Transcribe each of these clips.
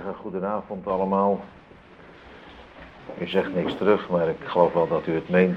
zeggen goedenavond allemaal. U zegt niks terug, maar ik geloof wel dat u het meent.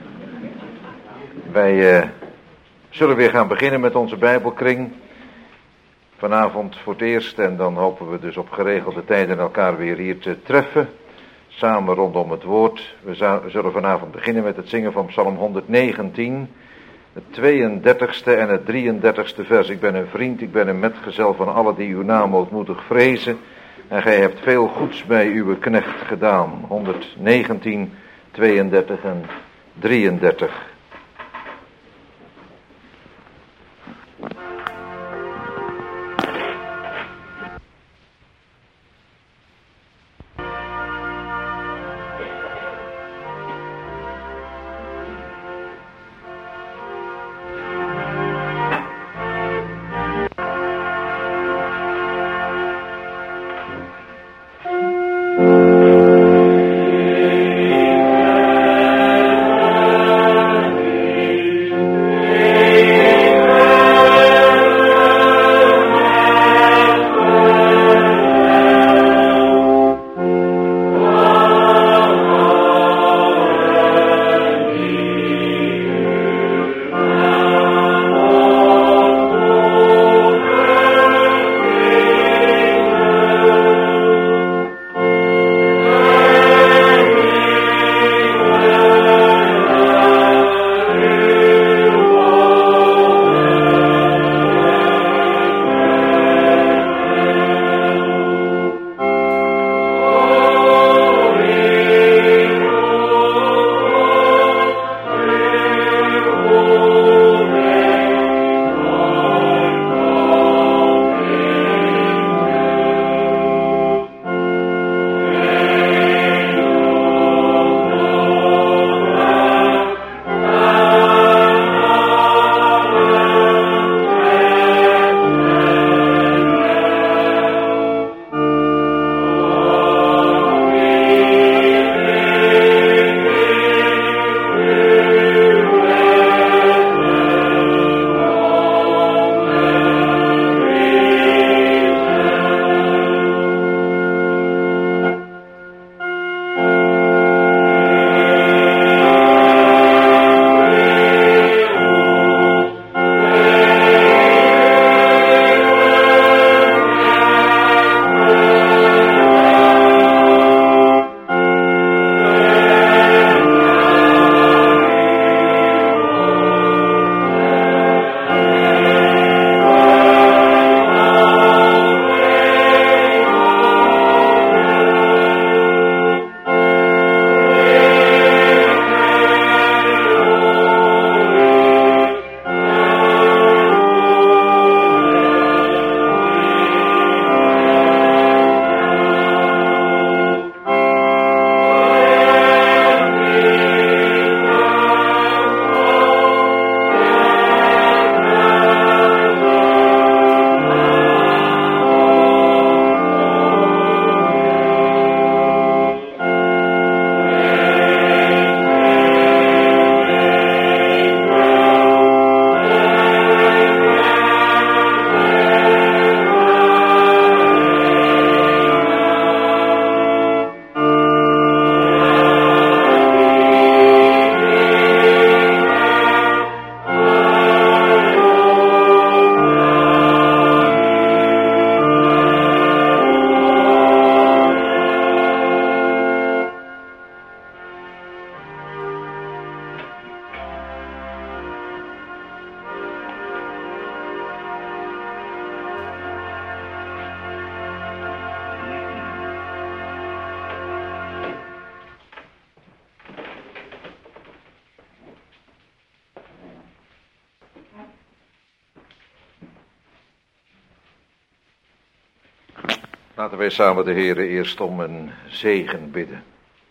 Wij zullen weer gaan beginnen met onze Bijbelkring. Vanavond voor het eerst en dan hopen we dus op geregelde tijden elkaar weer hier te treffen. Samen rondom het woord. We zullen vanavond beginnen met het zingen van Psalm 119. Het 32e en het 33e vers. Ik ben een vriend, ik ben een metgezel van allen die uw naam ootmoedig vrezen. En gij hebt veel goeds bij uw knecht gedaan. 119, 32 en 33. Laten wij samen de Heere eerst om een zegen bidden.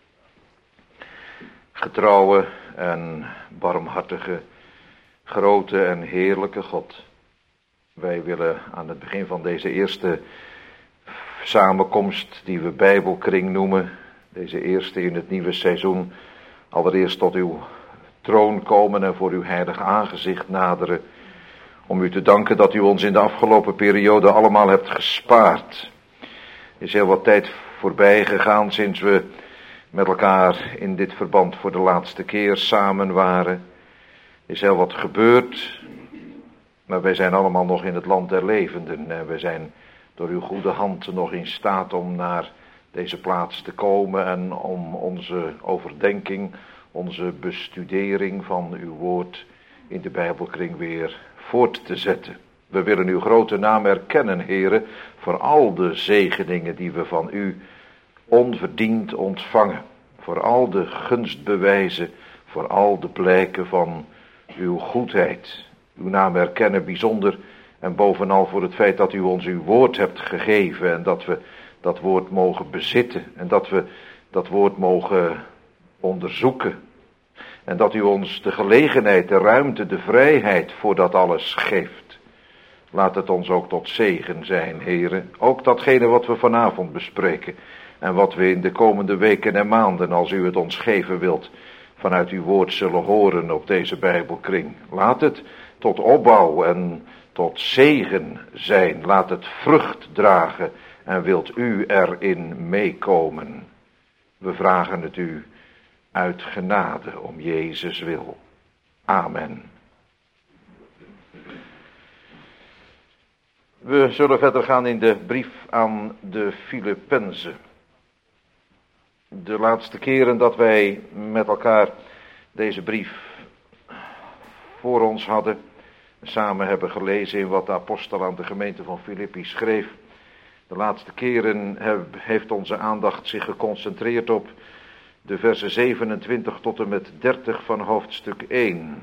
Getrouwe en barmhartige, grote en heerlijke God. Wij willen aan het begin van deze eerste samenkomst, die we Bijbelkring noemen, deze eerste in het nieuwe seizoen, allereerst tot uw troon komen en voor uw heilig aangezicht naderen, om u te danken dat u ons in de afgelopen periode allemaal hebt gespaard. is heel wat tijd voorbij gegaan sinds we met elkaar in dit verband voor de laatste keer samen waren. Is heel wat gebeurd, maar wij zijn allemaal nog in het land der levenden. En wij zijn door uw goede hand nog in staat om naar deze plaats te komen en om onze overdenking, onze bestudering van uw woord in de Bijbelkring weer voort te zetten. We willen uw grote naam erkennen, Heere, voor al de zegeningen die we van u onverdiend ontvangen. Voor al de gunstbewijzen, voor al de blijken van uw goedheid. Uw naam erkennen bijzonder en bovenal voor het feit dat u ons uw woord hebt gegeven en dat we dat woord mogen bezitten en dat we dat woord mogen onderzoeken. En dat u ons de gelegenheid, de ruimte, de vrijheid voor dat alles geeft. Laat het ons ook tot zegen zijn, heren. Ook datgene wat we vanavond bespreken. En wat we in de komende weken en maanden, als u het ons geven wilt, vanuit uw woord zullen horen op deze Bijbelkring. Laat het tot opbouw en tot zegen zijn. Laat het vrucht dragen en wilt u erin meekomen. We vragen het u uit genade om Jezus wil. Amen. We zullen verder gaan in de brief aan de Filippenzen. De laatste keren dat wij met elkaar deze brief voor ons hadden, samen hebben gelezen in wat de apostel aan de gemeente van Filippi schreef. De laatste keren heeft onze aandacht zich geconcentreerd op de versen 27 tot en met 30 van hoofdstuk 1.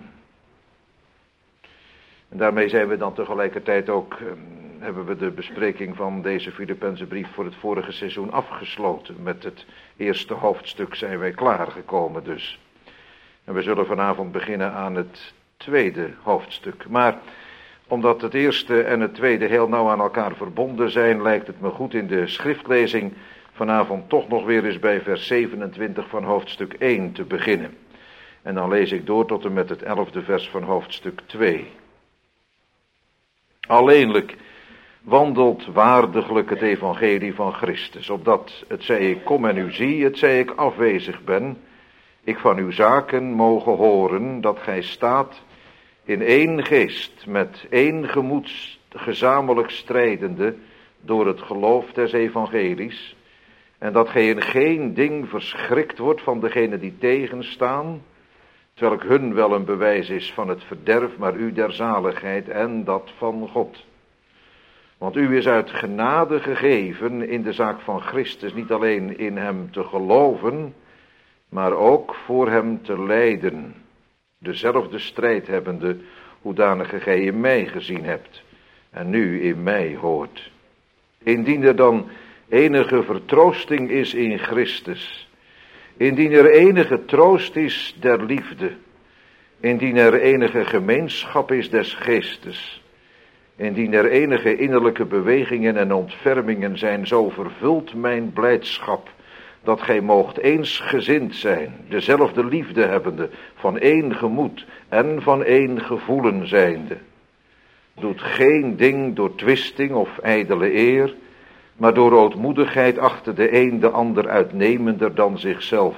En daarmee zijn we dan tegelijkertijd ook, hebben we de bespreking van deze Filippense brief voor het vorige seizoen afgesloten. Met het eerste hoofdstuk zijn wij klaargekomen dus. En we zullen vanavond beginnen aan het tweede hoofdstuk. Maar omdat het eerste en het tweede heel nauw aan elkaar verbonden zijn, lijkt het me goed in de schriftlezing vanavond toch nog weer eens bij vers 27 van hoofdstuk 1 te beginnen. En dan lees ik door tot en met het 11e vers van hoofdstuk 2. Alleenlijk wandelt waardiglijk het evangelie van Christus, opdat, het zij ik kom en u zie, het zij ik afwezig ben, ik van uw zaken mogen horen, dat gij staat in één geest, met één gemoed gezamenlijk strijdende, door het geloof des evangelies, en dat gij in geen ding verschrikt wordt van degenen die tegenstaan, terwijl hun wel een bewijs is van het verderf, maar u der zaligheid en dat van God. Want u is uit genade gegeven in de zaak van Christus, niet alleen in hem te geloven, maar ook voor hem te lijden, dezelfde strijd hebbende, hoedanige gij in mij gezien hebt, en nu in mij hoort. Indien er dan enige vertroosting is in Christus, indien er enige troost is der liefde, indien er enige gemeenschap is des geestes, indien er enige innerlijke bewegingen en ontfermingen zijn, zo vervult mijn blijdschap, dat gij moogt eensgezind zijn, dezelfde liefde hebbende, van één gemoed en van één gevoelen zijnde. Doet geen ding door twisting of ijdele eer, maar door ootmoedigheid achter de een de ander uitnemender dan zichzelf.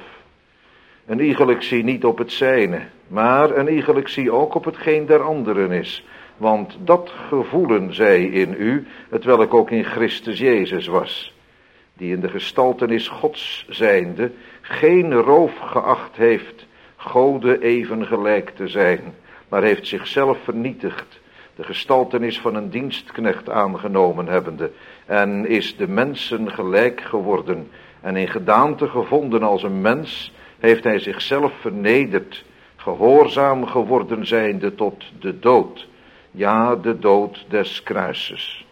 Een iegelijk zie niet op het zijne, maar een iegelijk zie ook op hetgeen der anderen is. Want dat gevoelen zij in u, hetwelk ook in Christus Jezus was, die in de gestaltenis Gods zijnde geen roof geacht heeft Gode even gelijk te zijn, maar heeft zichzelf vernietigd, de gestaltenis van een dienstknecht aangenomen hebbende, en is de mensen gelijk geworden, en in gedaante gevonden als een mens, heeft hij zichzelf vernederd, gehoorzaam geworden zijnde tot de dood, ja, de dood des kruises.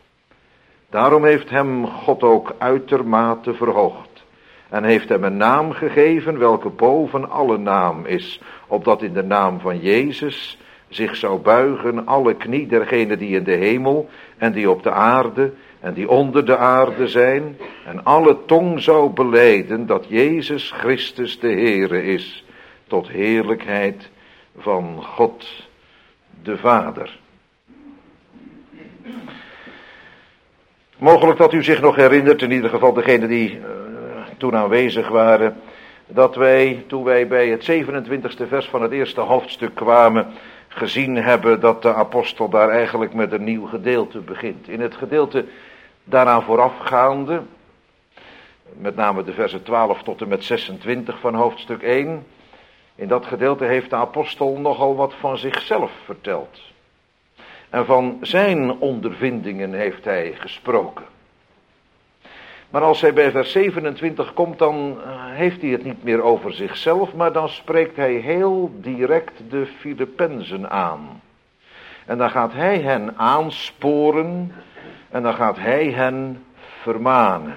Daarom heeft hem God ook uitermate verhoogd, en heeft hem een naam gegeven, welke boven alle naam is, opdat in de naam van Jezus zich zou buigen alle knie dergenen die in de hemel, en die op de aarde, en die onder de aarde zijn, en alle tong zou belijden dat Jezus Christus de Heere is, tot heerlijkheid van God de Vader. Mogelijk dat u zich nog herinnert, in ieder geval degenen die toen aanwezig waren, dat wij, toen wij bij het 27e vers van het eerste hoofdstuk kwamen, gezien hebben dat de apostel daar eigenlijk met een nieuw gedeelte begint. In het gedeelte daaraan voorafgaande, met name de versen 12 tot en met 26 van hoofdstuk 1, in dat gedeelte heeft de apostel nogal wat van zichzelf verteld. En van zijn ondervindingen heeft hij gesproken. Maar als hij bij vers 27 komt, dan heeft hij het niet meer over zichzelf, maar dan spreekt hij heel direct de Filippenzen aan. En dan gaat hij hen aansporen en dan gaat hij hen vermanen.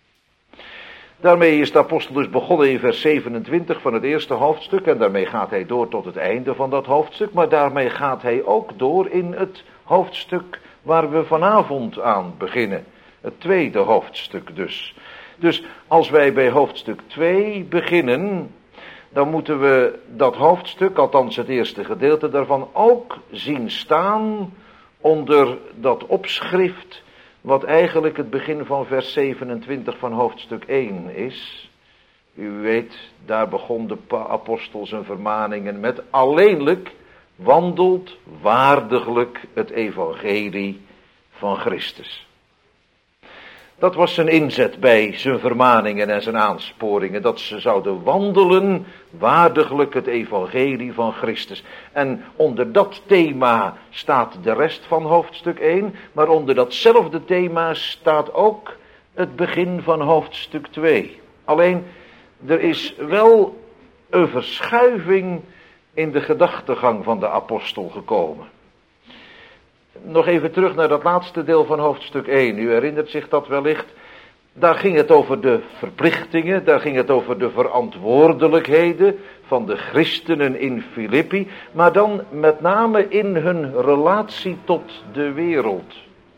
Daarmee is de apostel dus begonnen in vers 27 van het eerste hoofdstuk en daarmee gaat hij door tot het einde van dat hoofdstuk, maar daarmee gaat hij ook door in het hoofdstuk waar we vanavond aan beginnen. Het tweede hoofdstuk dus. Dus als wij bij hoofdstuk 2 beginnen, dan moeten we dat hoofdstuk, althans het eerste gedeelte daarvan, ook zien staan onder dat opschrift, wat eigenlijk het begin van vers 27 van hoofdstuk 1 is. U weet, daar begon de apostel zijn vermaningen met alleenlijk wandelt waardiglijk het evangelie van Christus. Dat was zijn inzet bij zijn vermaningen en zijn aansporingen, dat ze zouden wandelen waardiglijk het evangelie van Christus. En onder dat thema staat de rest van hoofdstuk 1, maar onder datzelfde thema staat ook het begin van hoofdstuk 2. Alleen, er is wel een verschuiving in de gedachtegang van de apostel gekomen. Nog even terug naar dat laatste deel van hoofdstuk 1. U herinnert zich dat wellicht. Daar ging het over de verplichtingen, daar ging het over de verantwoordelijkheden van de christenen in Filippi, maar dan met name in hun relatie tot de wereld.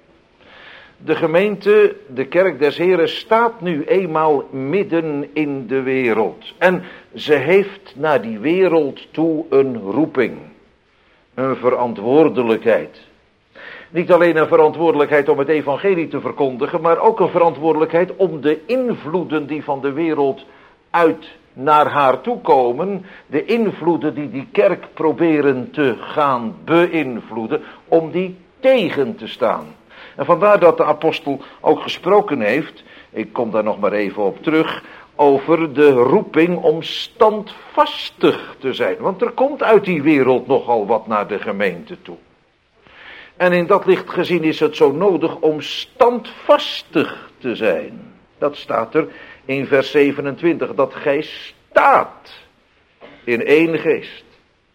De gemeente, de kerk des Heren, staat nu eenmaal midden in de wereld. En ze heeft naar die wereld toe een roeping, een verantwoordelijkheid. Niet alleen een verantwoordelijkheid om het evangelie te verkondigen, maar ook een verantwoordelijkheid om de invloeden die van de wereld uit naar haar toe komen, de invloeden die die kerk proberen te gaan beïnvloeden, om die tegen te staan. En vandaar dat de apostel ook gesproken heeft, ik kom daar nog maar even op terug, over de roeping om standvastig te zijn. Want er komt uit die wereld nogal wat naar de gemeente toe. En in dat licht gezien is het zo nodig om standvastig te zijn. Dat staat er in vers 27, dat gij staat in één geest.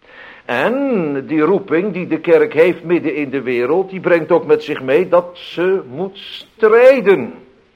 En die roeping die de kerk heeft midden in de wereld, die brengt ook met zich mee dat ze moet strijden.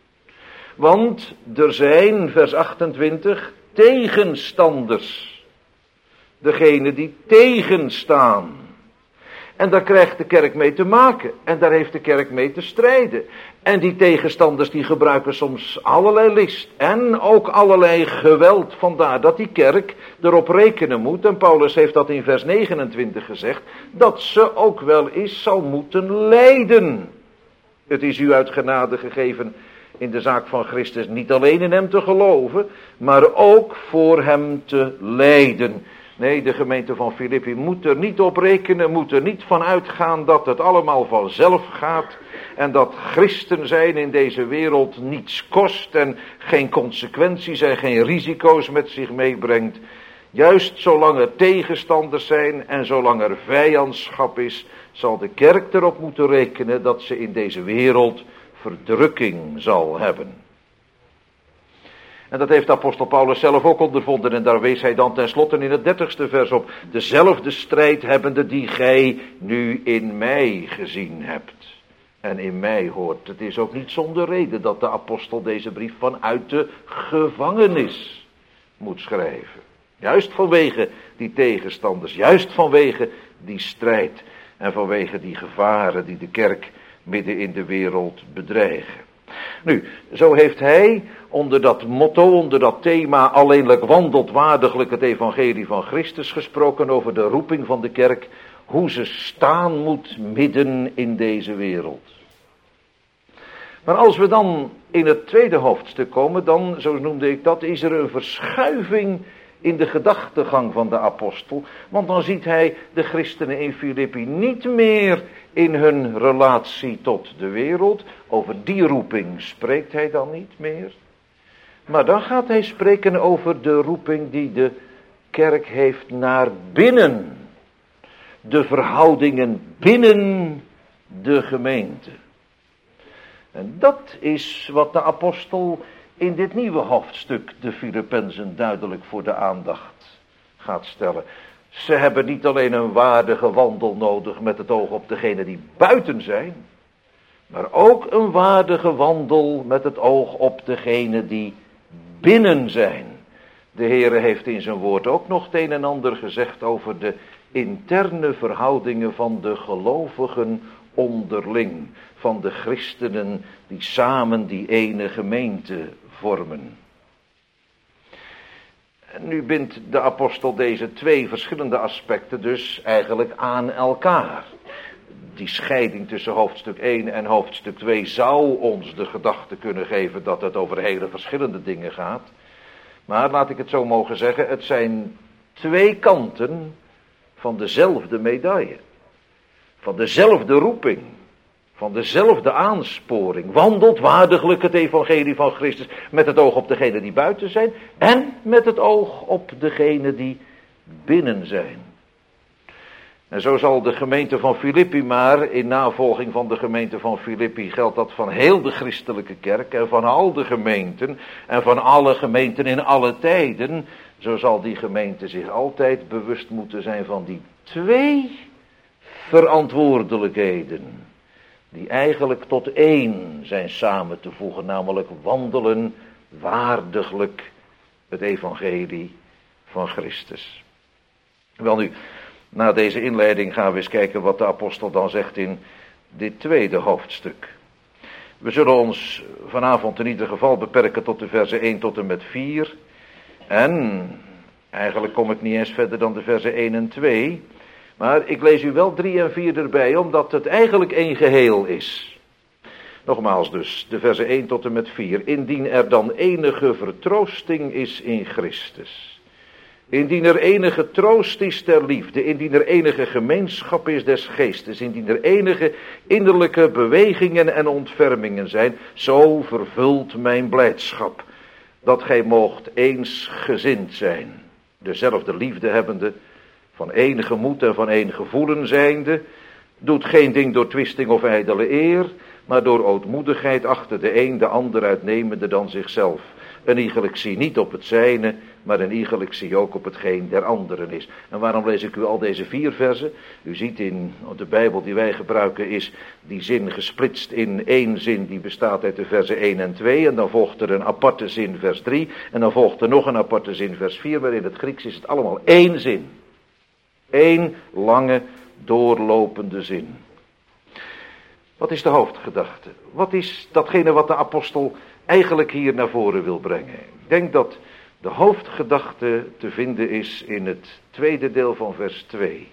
Want er zijn, vers 28, tegenstanders. Degene die tegenstaan. En daar krijgt de kerk mee te maken. En daar heeft de kerk mee te strijden. En die tegenstanders die gebruiken soms allerlei list. En ook allerlei geweld. Vandaar dat die kerk erop rekenen moet. En Paulus heeft dat in vers 29 gezegd. Dat ze ook wel eens zal moeten lijden. Het is u uit genade gegeven in de zaak van Christus niet alleen in hem te geloven. Maar ook voor hem te lijden. Nee, de gemeente van Filippi moet er niet op rekenen, moet er niet van uitgaan dat het allemaal vanzelf gaat en dat christen zijn in deze wereld niets kost en geen consequenties en geen risico's met zich meebrengt. Juist zolang er tegenstanders zijn en zolang er vijandschap is, zal de kerk erop moeten rekenen dat ze in deze wereld verdrukking zal hebben. En dat heeft apostel Paulus zelf ook ondervonden. En daar wees hij dan tenslotte in het 30ste vers op. Dezelfde strijd hebbende die gij nu in mij gezien hebt. En in mij hoort. Het is ook niet zonder reden dat de apostel deze brief vanuit de gevangenis moet schrijven. Juist vanwege die tegenstanders. Juist vanwege die strijd. En vanwege die gevaren die de kerk midden in de wereld bedreigen. Nu, zo heeft hij onder dat motto, onder dat thema alleenlijk wandelt waardiglijk het evangelie van Christus gesproken over de roeping van de kerk, hoe ze staan moet midden in deze wereld. Maar als we dan in het tweede hoofdstuk komen, dan, zo noemde ik dat, is er een verschuiving in de gedachtegang van de apostel. Want dan ziet hij de christenen in Filippi niet meer in hun relatie tot de wereld. Over die roeping spreekt hij dan niet meer. Maar dan gaat hij spreken over de roeping die de kerk heeft naar binnen. De verhoudingen binnen de gemeente. En dat is wat de apostel in dit nieuwe hoofdstuk de Filippenzen duidelijk voor de aandacht gaat stellen. Ze hebben niet alleen een waardige wandel nodig met het oog op degenen die buiten zijn, maar ook een waardige wandel met het oog op degenen die binnen zijn. De Heere heeft in zijn woord ook nog het een en ander gezegd over de interne verhoudingen van de gelovigen onderling, van de christenen die samen die ene gemeente vormen. En nu bindt de apostel deze twee verschillende aspecten dus eigenlijk aan elkaar. Die scheiding tussen hoofdstuk 1 en hoofdstuk 2 zou ons de gedachte kunnen geven dat het over hele verschillende dingen gaat. Maar laat ik het zo mogen zeggen, het zijn twee kanten van dezelfde medaille. Van dezelfde roeping. Van dezelfde aansporing. Wandelt waardiglijk het evangelie van Christus met het oog op degenen die buiten zijn en met het oog op degenen die binnen zijn. En zo zal de gemeente van Filippi, maar in navolging van de gemeente van Filippi geldt dat van heel de christelijke kerk en van al de gemeenten en van alle gemeenten in alle tijden. Zo zal die gemeente zich altijd bewust moeten zijn van die twee verantwoordelijkheden. Die eigenlijk tot één zijn samen te voegen, namelijk wandelen waardiglijk het evangelie van Christus. Welnu, na deze inleiding gaan we eens kijken wat de apostel dan zegt in dit tweede hoofdstuk. We zullen ons vanavond in ieder geval beperken tot de versen 1 tot en met 4. En eigenlijk kom ik niet eens verder dan de versen 1 en 2. Maar ik lees u wel 3 en 4 erbij, omdat het eigenlijk één geheel is. Nogmaals dus, de versen 1 tot en met 4. Indien er dan enige vertroosting is in Christus. Indien er enige troost is ter liefde. Indien er enige gemeenschap is des geestes. Indien er enige innerlijke bewegingen en ontfermingen zijn. Zo vervult mijn blijdschap. Dat gij moogt eensgezind zijn. Dezelfde liefde hebbende. Van één gemoed en van één gevoelen zijnde, doet geen ding door twisting of ijdele eer, maar door ootmoedigheid achter de een de ander uitnemende dan zichzelf. Een iegelijk zie niet op het zijne, maar een iegelijk zie ook op hetgeen der anderen is. En waarom lees ik u al deze 4 versen? U ziet in de Bijbel die wij gebruiken is die zin gesplitst in één zin die bestaat uit de versen 1 en 2. En dan volgt er een aparte zin vers 3 en dan volgt er nog een aparte zin vers 4. Maar in het Grieks is het allemaal één zin. Eén lange doorlopende zin. Wat is de hoofdgedachte? Wat is datgene wat de apostel eigenlijk hier naar voren wil brengen? Ik denk dat de hoofdgedachte te vinden is in het tweede deel van vers 2.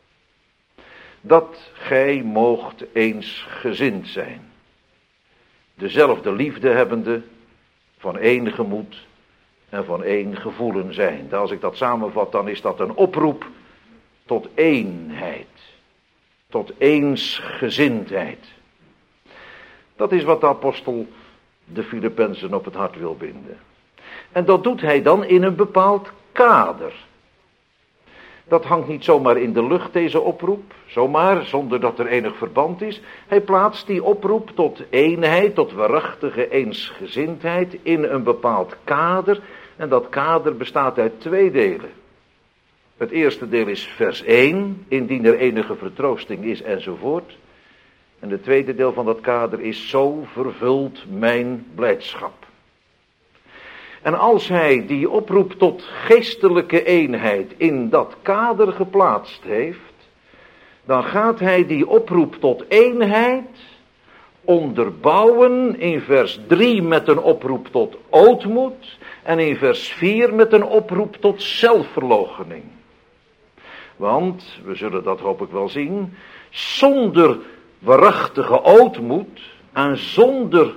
Dat gij moogt eensgezind zijn. Dezelfde liefde hebbende, van één gemoed en van één gevoelen zijn. Als ik dat samenvat, dan is dat een oproep tot eenheid, tot eensgezindheid. Dat is wat de apostel de Filippenzen op het hart wil binden. En dat doet hij dan in een bepaald kader. Dat hangt niet zomaar in de lucht, deze oproep, zomaar, zonder dat er enig verband is. Hij plaatst die oproep tot eenheid, tot waarachtige eensgezindheid in een bepaald kader. En dat kader bestaat uit 2 delen. Het eerste deel is vers 1, indien er enige vertroosting is enzovoort. En het tweede deel van dat kader is zo vervult mijn blijdschap. En als hij die oproep tot geestelijke eenheid in dat kader geplaatst heeft, dan gaat hij die oproep tot eenheid onderbouwen in vers 3 met een oproep tot ootmoed en in vers 4 met een oproep tot zelfverloochening. Want, we zullen dat hoop ik wel zien, zonder waarachtige ootmoed en zonder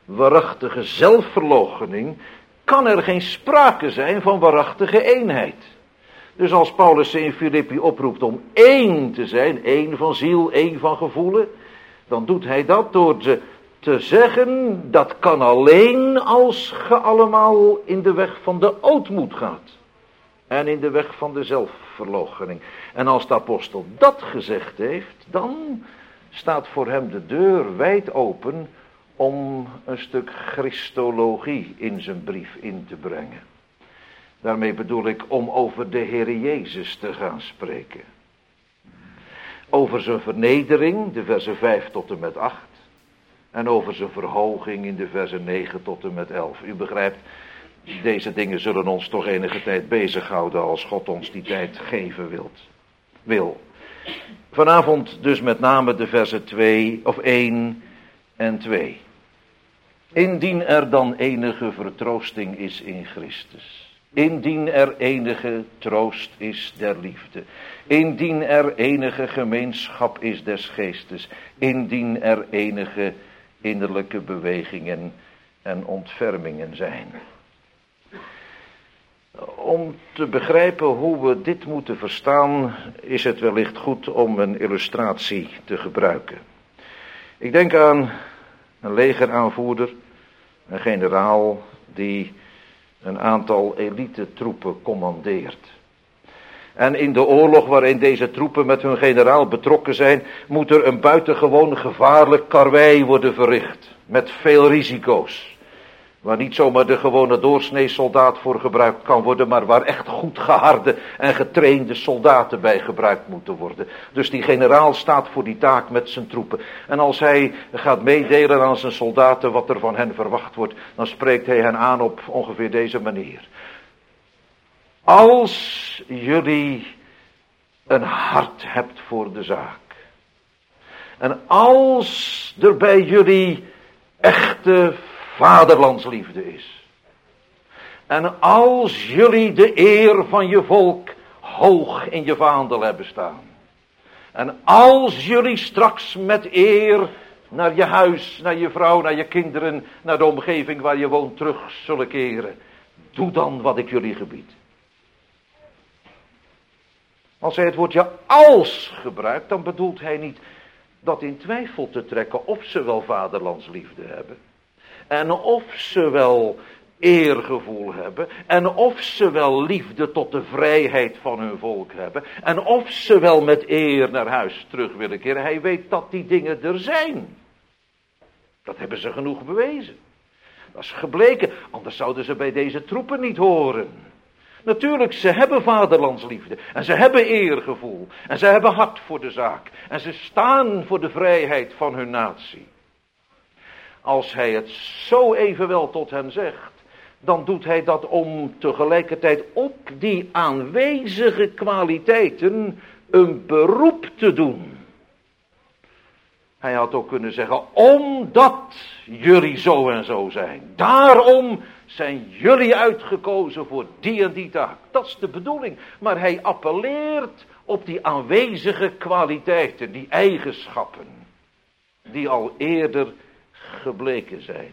waarachtige zelfverloochening, kan er geen sprake zijn van waarachtige eenheid. Dus als Paulus ze in Filippi oproept om één te zijn, één van ziel, één van gevoelen, dan doet hij dat door ze te zeggen, dat kan alleen als ge allemaal in de weg van de ootmoed gaat. En in de weg van de zelfverloochening. En als de apostel dat gezegd heeft, dan staat voor hem de deur wijd open om een stuk Christologie in zijn brief in te brengen. Daarmee bedoel ik om over de Heer Jezus te gaan spreken. Over zijn vernedering, de versen 5 tot en met 8. En over zijn verhoging in de versen 9 tot en met 11. U begrijpt, deze dingen zullen ons toch enige tijd bezighouden als God ons die tijd geven wil. Vanavond dus met name de versen 1 en 2. Indien er dan enige vertroosting is in Christus. Indien er enige troost is der liefde. Indien er enige gemeenschap is des geestes. Indien er enige innerlijke bewegingen en ontfermingen zijn. Om te begrijpen hoe we dit moeten verstaan, is het wellicht goed om een illustratie te gebruiken. Ik denk aan een legeraanvoerder, een generaal die een aantal elite troepen commandeert. En in de oorlog waarin deze troepen met hun generaal betrokken zijn, moet er een buitengewoon gevaarlijk karwei worden verricht. Met veel risico's. Waar niet zomaar de gewone doorsnee soldaat voor gebruikt kan worden, maar waar echt goed geharde en getrainde soldaten bij gebruikt moeten worden. Dus die generaal staat voor die taak met zijn troepen. En als hij gaat meedelen aan zijn soldaten wat er van hen verwacht wordt, dan spreekt hij hen aan op ongeveer deze manier. Als jullie een hart hebt voor de zaak. En als er bij jullie echte vaderlandsliefde is. En als jullie de eer van je volk hoog in je vaandel hebben staan. En als jullie straks met eer naar je huis, naar je vrouw, naar je kinderen, naar de omgeving waar je woont terug zullen keren. Doe dan wat ik jullie gebied. Als hij het woordje als gebruikt, dan bedoelt hij niet dat in twijfel te trekken of ze wel vaderlandsliefde hebben. En of ze wel eergevoel hebben. En of ze wel liefde tot de vrijheid van hun volk hebben. En of ze wel met eer naar huis terug willen keren. Hij weet dat die dingen er zijn. Dat hebben ze genoeg bewezen. Dat is gebleken, anders zouden ze bij deze troepen niet horen. Natuurlijk, ze hebben vaderlandsliefde. En ze hebben eergevoel. En ze hebben hart voor de zaak. En ze staan voor de vrijheid van hun natie. Als hij het zo evenwel tot hen zegt, dan doet hij dat om tegelijkertijd op die aanwezige kwaliteiten een beroep te doen. Hij had ook kunnen zeggen, omdat jullie zo en zo zijn. Daarom zijn jullie uitgekozen voor die en die taak. Dat is de bedoeling. Maar hij appelleert op die aanwezige kwaliteiten, die eigenschappen, die al eerder gebleken zijn.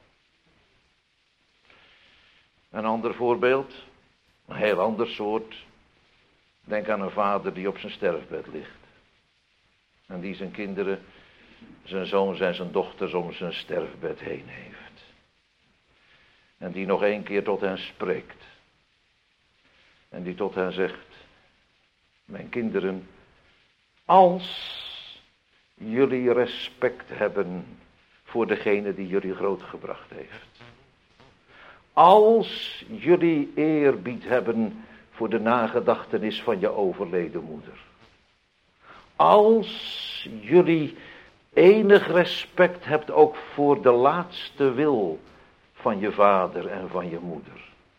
Een ander voorbeeld, een heel ander soort. Denk aan een vader die op zijn sterfbed ligt. En die zijn kinderen, zijn zoons en zijn dochters om zijn sterfbed heen heeft. En die nog 1 keer tot hen spreekt. En die tot hen zegt, mijn kinderen, als jullie respect hebben voor degene die jullie grootgebracht heeft. Als jullie eerbied hebben voor de nagedachtenis van je overleden moeder. Als jullie enig respect hebt ook voor de laatste wil van je vader en van je moeder.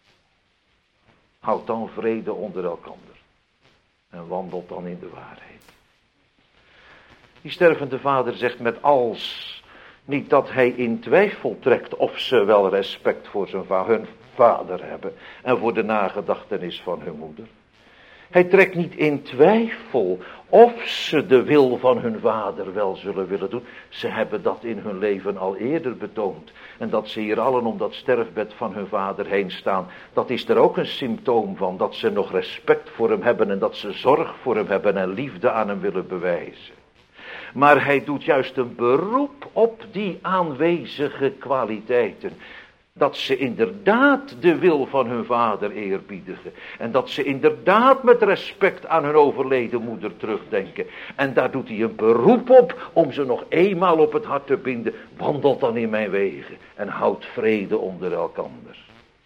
Houd dan vrede onder elkander. En wandelt dan in de waarheid. Die stervende vader zegt met als, niet dat hij in twijfel trekt of ze wel respect voor hun vader hebben. En voor de nagedachtenis van hun moeder. Hij trekt niet in twijfel of ze de wil van hun vader wel zullen willen doen. Ze hebben dat in hun leven al eerder betoond. En dat ze hier allen om dat sterfbed van hun vader heen staan, dat is er ook een symptoom van. Dat ze nog respect voor hem hebben en dat ze zorg voor hem hebben en liefde aan hem willen bewijzen. Maar hij doet juist een beroep op die aanwezige kwaliteiten. Dat ze inderdaad de wil van hun vader eerbiedigen. En dat ze inderdaad met respect aan hun overleden moeder terugdenken. En daar doet hij een beroep op om ze nog eenmaal op het hart te binden. Wandelt dan in mijn wegen en houd vrede onder elkander.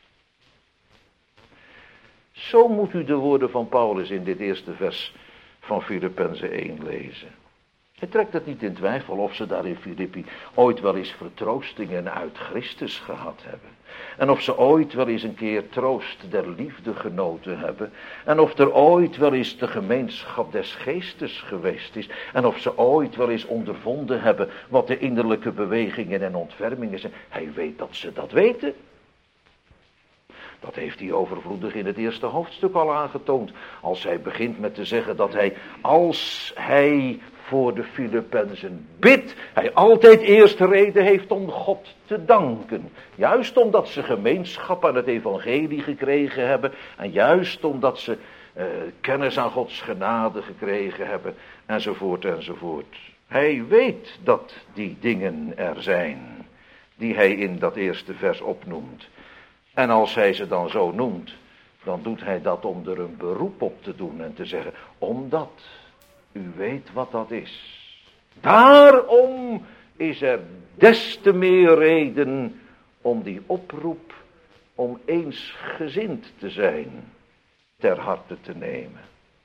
Zo moet u de woorden van Paulus in dit eerste vers van Filippenzen 1 lezen. Hij trekt het niet in twijfel of ze daar in Filippi ooit wel eens vertroostingen uit Christus gehad hebben. En of ze ooit wel eens een keer troost der liefde genoten hebben. En of er ooit wel eens de gemeenschap des geestes geweest is. En of ze ooit wel eens ondervonden hebben wat de innerlijke bewegingen en ontfermingen zijn. Hij weet dat ze dat weten. Dat heeft hij overvloedig in het eerste hoofdstuk al aangetoond. Als hij begint met te zeggen dat hij, als hij voor de Filippenzen bidt, hij altijd eerst reden heeft om God te danken. Juist omdat ze gemeenschap aan het evangelie gekregen hebben. En juist omdat ze kennis aan Gods genade gekregen hebben. Enzovoort enzovoort. Hij weet dat die dingen er zijn. Die hij in dat eerste vers opnoemt. En als hij ze dan zo noemt, dan doet hij dat om er een beroep op te doen en te zeggen, omdat u weet wat dat is. Daarom is er des te meer reden om die oproep om eensgezind te zijn, ter harte te nemen.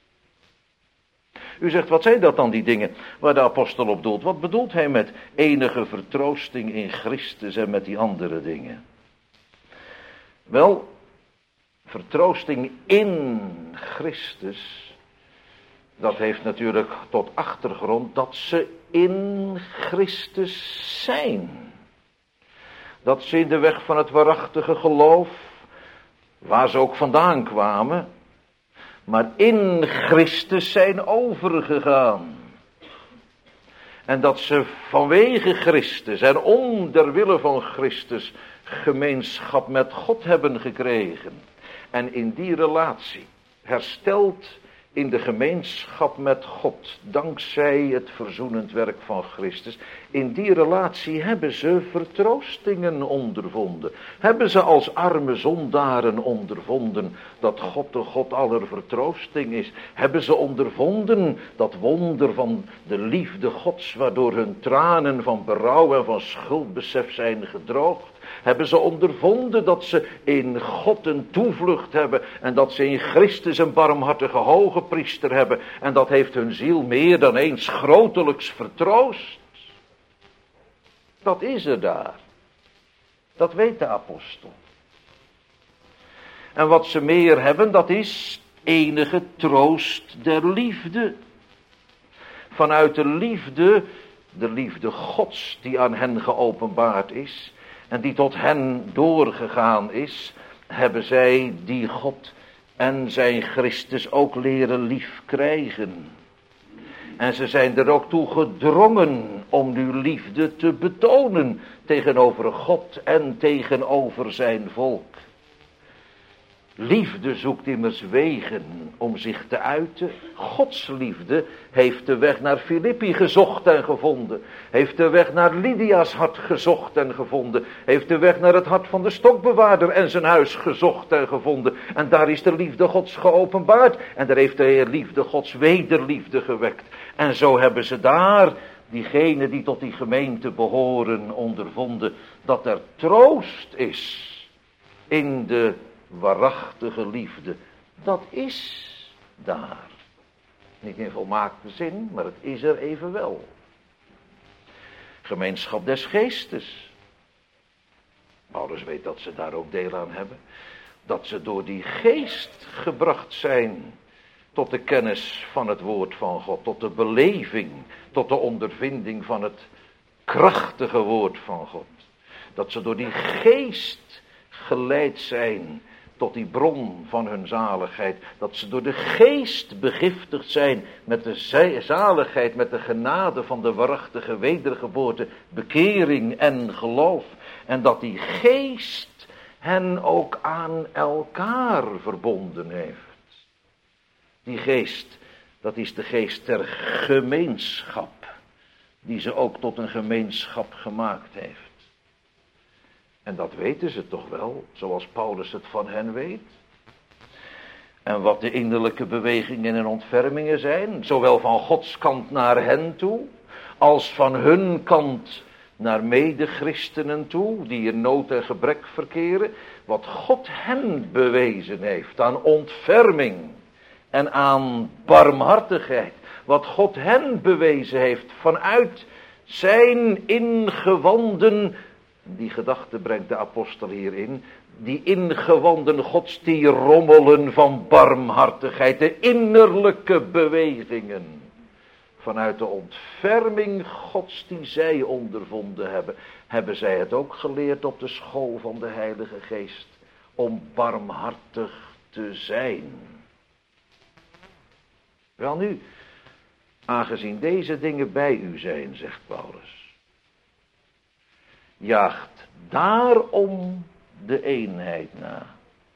U zegt, wat zijn dat dan die dingen waar de apostel op doelt? Wat bedoelt hij met enige vertroosting in Christus en met die andere dingen? Wel, vertroosting in Christus, dat heeft natuurlijk tot achtergrond dat ze in Christus zijn. Dat ze in de weg van het waarachtige geloof, waar ze ook vandaan kwamen, maar in Christus zijn overgegaan. En dat ze vanwege Christus en om der wille van Christus gemeenschap met God hebben gekregen. En in die relatie, hersteld in de gemeenschap met God, dankzij het verzoenend werk van Christus, in die relatie hebben ze vertroostingen ondervonden. Hebben ze als arme zondaren ondervonden dat God de God aller vertroosting is. Hebben ze ondervonden dat wonder van de liefde Gods, waardoor hun tranen van berouw en van schuldbesef zijn gedroogd. Hebben ze ondervonden dat ze in God een toevlucht hebben en dat ze in Christus een barmhartige hoge priester hebben. En dat heeft hun ziel meer dan eens grotelijks vertroost. Dat is er daar. Dat weet de apostel. En wat ze meer hebben, dat is enige troost der liefde. Vanuit de liefde Gods die aan hen geopenbaard is en die tot hen doorgegaan is, hebben zij die God en zijn Christus ook leren lief krijgen. En ze zijn er ook toe gedrongen om nu liefde te betonen tegenover God en tegenover zijn volk. Liefde zoekt immers wegen om zich te uiten. Gods liefde heeft de weg naar Filippi gezocht en gevonden. Heeft de weg naar Lydia's hart gezocht en gevonden. Heeft de weg naar het hart van de stokbewaarder en zijn huis gezocht en gevonden. En daar is de liefde Gods geopenbaard. En daar heeft de liefde Gods wederliefde gewekt. En zo hebben ze daar, diegenen die tot die gemeente behoren, ondervonden dat er troost is in de waarachtige liefde. Dat is daar. Niet in volmaakte zin, maar het is er evenwel. Gemeenschap des geestes. Paulus weet dat ze daar ook deel aan hebben. Dat ze door die geest gebracht zijn tot de kennis van het woord van God. Tot de beleving, tot de ondervinding van het krachtige woord van God. Dat ze door die geest geleid zijn tot die bron van hun zaligheid, dat ze door de geest begiftigd zijn met de zaligheid, met de genade van de waarachtige wedergeboorte, bekering en geloof. En dat die geest hen ook aan elkaar verbonden heeft. Die geest, dat is de geest der gemeenschap, die ze ook tot een gemeenschap gemaakt heeft. En dat weten ze toch wel, zoals Paulus het van hen weet. En wat de innerlijke bewegingen en ontfermingen zijn, zowel van Gods kant naar hen toe, als van hun kant naar medechristenen toe, die in nood en gebrek verkeren. Wat God hen bewezen heeft aan ontferming en aan barmhartigheid. Wat God hen bewezen heeft vanuit zijn ingewanden. Die gedachte brengt de apostel hierin. Die ingewanden Gods die rommelen van barmhartigheid. De innerlijke bewegingen. Vanuit de ontferming Gods die zij ondervonden hebben. Hebben zij het ook geleerd op de school van de Heilige Geest. Om barmhartig te zijn. Welnu, aangezien deze dingen bij u zijn, zegt Paulus. Jaagt daarom de eenheid na.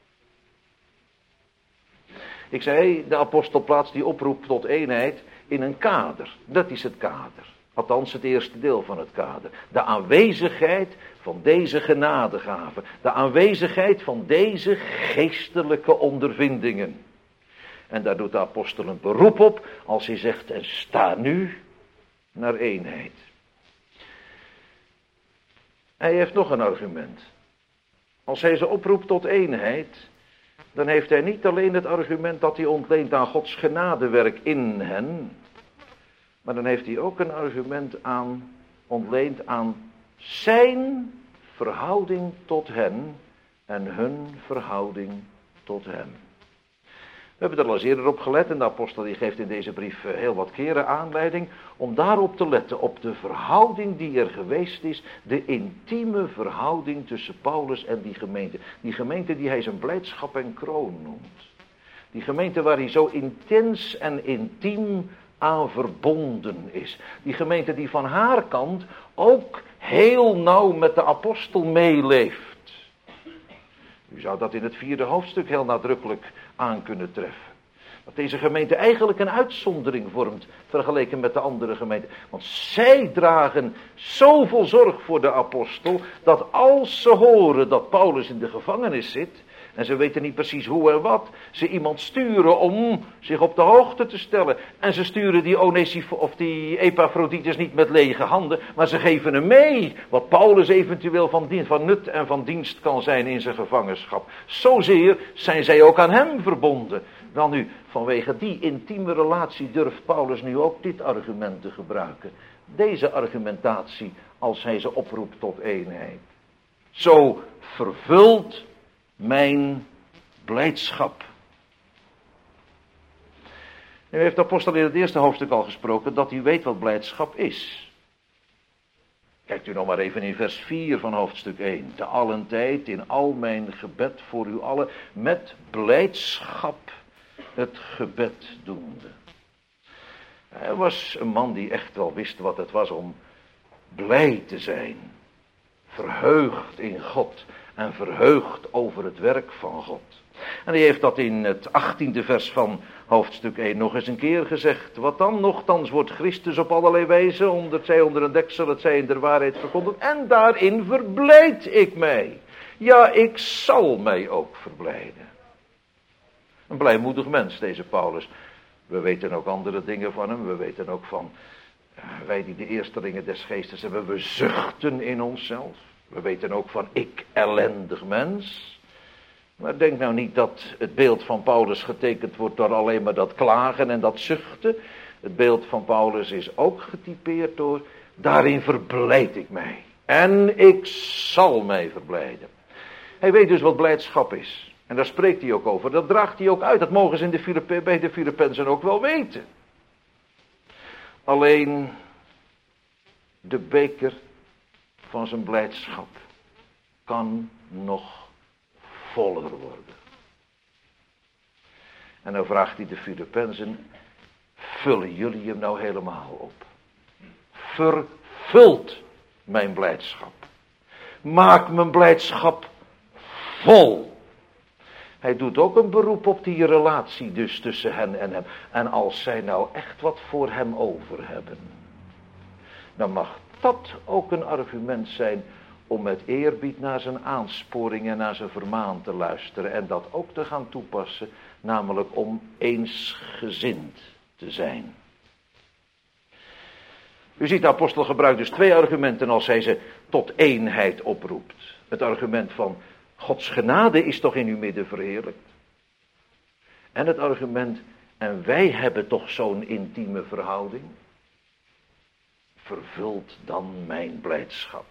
Ik zei, de apostel plaatst die oproep tot eenheid in een kader. Dat is het kader. Althans het eerste deel van het kader. De aanwezigheid van deze genadegaven. De aanwezigheid van deze geestelijke ondervindingen. En daar doet de apostel een beroep op als hij zegt, en sta nu naar eenheid. Hij heeft nog een argument. Als hij ze oproept tot eenheid, dan heeft hij niet alleen het argument dat hij ontleent aan Gods genadewerk in hen, maar dan heeft hij ook een argument ontleend aan zijn verhouding tot hen en hun verhouding tot hem. We hebben er al eens eerder op gelet en de apostel die geeft in deze brief heel wat keren aanleiding om daarop te letten, op de verhouding die er geweest is, de intieme verhouding tussen Paulus en die gemeente. Die gemeente die hij zijn blijdschap en kroon noemt. Die gemeente waar hij zo intens en intiem aan verbonden is. Die gemeente die van haar kant ook heel nauw met de apostel meeleeft. U zou dat in het 4e hoofdstuk heel nadrukkelijk aan kunnen treffen. Dat deze gemeente eigenlijk een uitzondering vormt vergeleken met de andere gemeenten. Want zij dragen zoveel zorg voor de apostel, dat als ze horen dat Paulus in de gevangenis zit, en ze weten niet precies hoe en wat, ze iemand sturen om zich op de hoogte te stellen. En ze sturen die Epaphroditus niet met lege handen, maar ze geven hem mee wat Paulus eventueel van nut en van dienst kan zijn in zijn gevangenschap. Zozeer zijn zij ook aan hem verbonden. Wel nu, vanwege die intieme relatie durft Paulus nu ook dit argument te gebruiken. Deze argumentatie als hij ze oproept tot eenheid. Zo vervult mijn blijdschap. Nu heeft de apostel in het eerste hoofdstuk al gesproken dat u weet wat blijdschap is. Kijkt u nog maar even in vers 4 van hoofdstuk 1. Te allen tijd in al mijn gebed voor u allen met blijdschap het gebed doende. Hij was een man die echt wel wist wat het was om blij te zijn. Verheugd in God en verheugd over het werk van God. En hij heeft dat in het 18e vers van hoofdstuk 1 nog eens een keer gezegd. Wat dan? Nochtans wordt Christus op allerlei wijze, omdat zij onder een deksel het zij in der waarheid verkondigt. En daarin verblijd ik mij. Ja, ik zal mij ook verblijden. Een blijmoedig mens, deze Paulus. We weten ook andere dingen van hem. We weten ook van, wij die de eerstelingen des geestes hebben, we zuchten in onszelf. We weten ook van ik ellendig mens. Maar denk nou niet dat het beeld van Paulus getekend wordt door alleen maar dat klagen en dat zuchten. Het beeld van Paulus is ook getypeerd door, daarin verblijd ik mij. En ik zal mij verblijden. Hij weet dus wat blijdschap is. En daar spreekt hij ook over. Dat draagt hij ook uit. Dat mogen ze bij de Filippenzen ook wel weten. Alleen de beker van zijn blijdschap kan nog voller worden. En dan vraagt hij de Filippenzen, vullen jullie hem nou helemaal op? Vervult mijn blijdschap. Maak mijn blijdschap vol. Hij doet ook een beroep op die relatie dus tussen hen en hem. En als zij nou echt wat voor hem over hebben, dan mag dat ook een argument zijn om met eerbied naar zijn aansporingen en naar zijn vermaan te luisteren. En dat ook te gaan toepassen, namelijk om eensgezind te zijn. U ziet, de apostel gebruikt dus twee argumenten als hij ze tot eenheid oproept. Het argument van Gods genade is toch in uw midden verheerlijkt. En het argument, en wij hebben toch zo'n intieme verhouding. Vervult dan mijn blijdschap.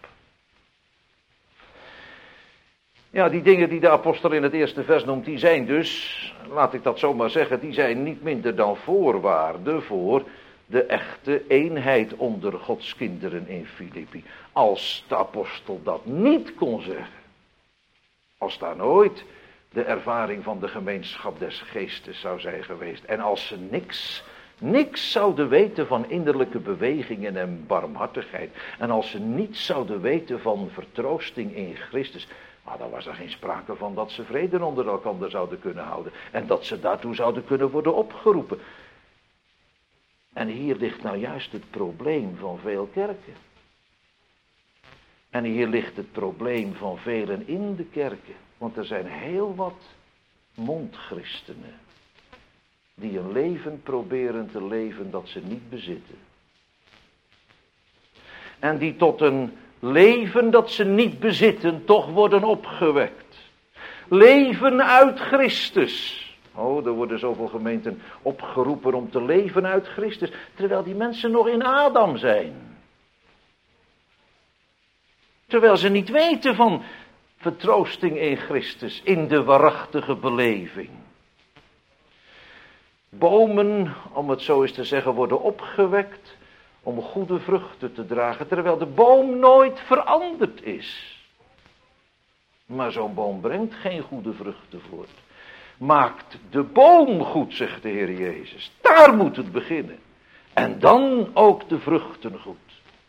Ja, die dingen die de apostel in het eerste vers noemt, die zijn dus, laat ik dat zomaar zeggen, die zijn niet minder dan voorwaarden voor de echte eenheid onder Gods kinderen in Filippi. Als de apostel dat niet kon zeggen, als daar nooit de ervaring van de gemeenschap des geestes zou zijn geweest, en als ze niks zouden weten van innerlijke bewegingen en barmhartigheid, en als ze niets zouden weten van vertroosting in Christus, dan was er geen sprake van dat ze vrede onder elkaar zouden kunnen houden, en dat ze daartoe zouden kunnen worden opgeroepen. En hier ligt nou juist het probleem van veel kerken. En hier ligt het probleem van velen in de kerken. Want er zijn heel wat mondchristenen die een leven proberen te leven dat ze niet bezitten. En die tot een leven dat ze niet bezitten toch worden opgewekt. Leven uit Christus. Oh, er worden zoveel gemeenten opgeroepen om te leven uit Christus, terwijl die mensen nog in Adam zijn. Terwijl ze niet weten van vertroosting in Christus, in de waarachtige beleving. Bomen, om het zo eens te zeggen, worden opgewekt om goede vruchten te dragen, terwijl de boom nooit veranderd is. Maar zo'n boom brengt geen goede vruchten voort. Maakt de boom goed, zegt de Heer Jezus. Daar moet het beginnen. En dan ook de vruchten goed.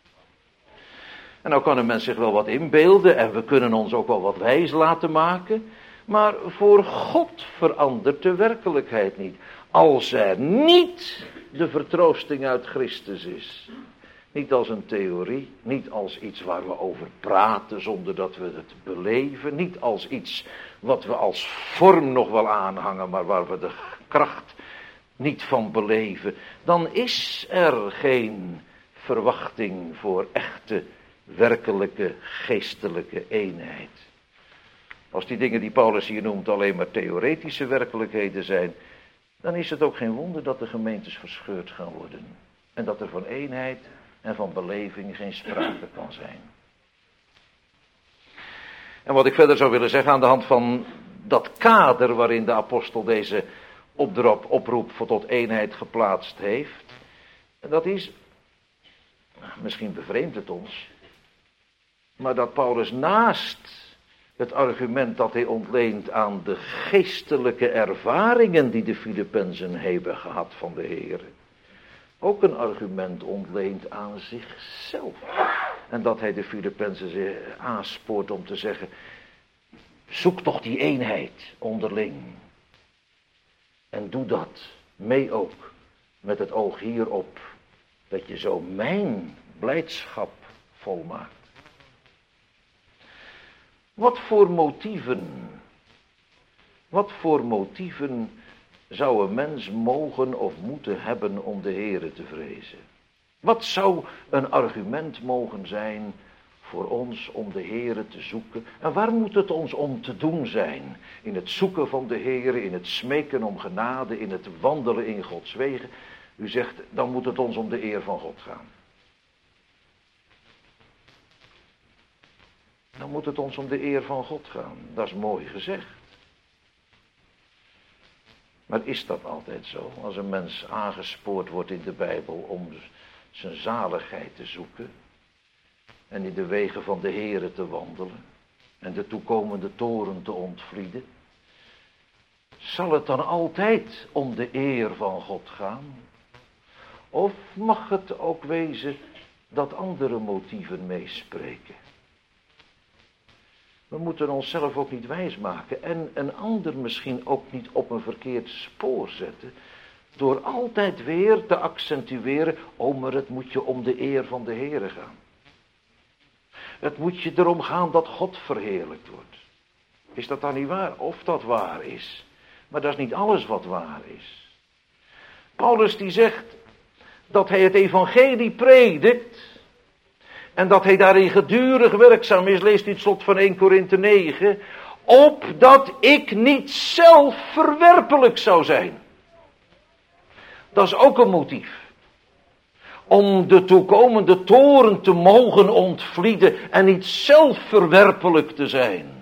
En nou kan een mens zich wel wat inbeelden en we kunnen ons ook wel wat wijs laten maken. Maar voor God verandert de werkelijkheid niet. Als er niet de vertroosting uit Christus is. Niet als een theorie, niet als iets waar we over praten zonder dat we het beleven. Niet als iets wat we als vorm nog wel aanhangen, maar waar we de kracht niet van beleven. Dan is er geen verwachting voor echte, werkelijke, geestelijke eenheid. Als die dingen die Paulus hier noemt alleen maar theoretische werkelijkheden zijn, dan is het ook geen wonder dat de gemeentes verscheurd gaan worden. En dat er van eenheid en van beleving geen sprake kan zijn. En wat ik verder zou willen zeggen aan de hand van dat kader waarin de apostel deze oproep voor tot eenheid geplaatst heeft. Dat is, misschien bevreemdt het ons, maar dat Paulus naast het argument dat hij ontleent aan de geestelijke ervaringen die de Filippenzen hebben gehad van de Heer, ook een argument ontleent aan zichzelf. En dat hij de Filippenzen aanspoort om te zeggen, zoek toch die eenheid onderling. En doe dat mee ook met het oog hierop, dat je zo mijn blijdschap volmaakt. Wat voor motieven zou een mens mogen of moeten hebben om de Heere te vrezen? Wat zou een argument mogen zijn voor ons om de Heere te zoeken? En waar moet het ons om te doen zijn? In het zoeken van de Heere, in het smeken om genade, in het wandelen in Gods wegen. U zegt, dan moet het ons om de eer van God gaan. Dan moet het ons om de eer van God gaan. Dat is mooi gezegd. Maar is dat altijd zo? Als een mens aangespoord wordt in de Bijbel om zijn zaligheid te zoeken en in de wegen van de Heere te wandelen en de toekomende toren te ontvlieden, Zal het dan altijd om de eer van God gaan? Of mag het ook wezen dat andere motieven meespreken? We moeten onszelf ook niet wijsmaken en een ander misschien ook niet op een verkeerd spoor zetten, door altijd weer te accentueren, maar het moet je om de eer van de Heere gaan. Het moet je erom gaan dat God verheerlijkt wordt. Is dat dan niet waar? Of dat waar is. Maar dat is niet alles wat waar is. Paulus die zegt dat hij het evangelie predikt en dat hij daarin gedurig werkzaam is, leest u het slot van 1 Korinthe 9, opdat ik niet zelf verwerpelijk zou zijn. Dat is ook een motief. Om de toekomende toorn te mogen ontvlieden en niet zelf verwerpelijk te zijn.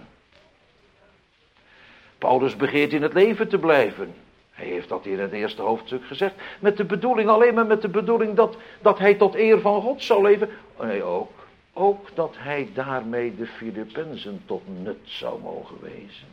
Paulus begeert in het leven te blijven. Hij heeft dat in het eerste hoofdstuk gezegd. Met de bedoeling, alleen maar met de bedoeling dat hij tot eer van God zou leven. Nee, ook dat hij daarmee de Filippenzen tot nut zou mogen wezen.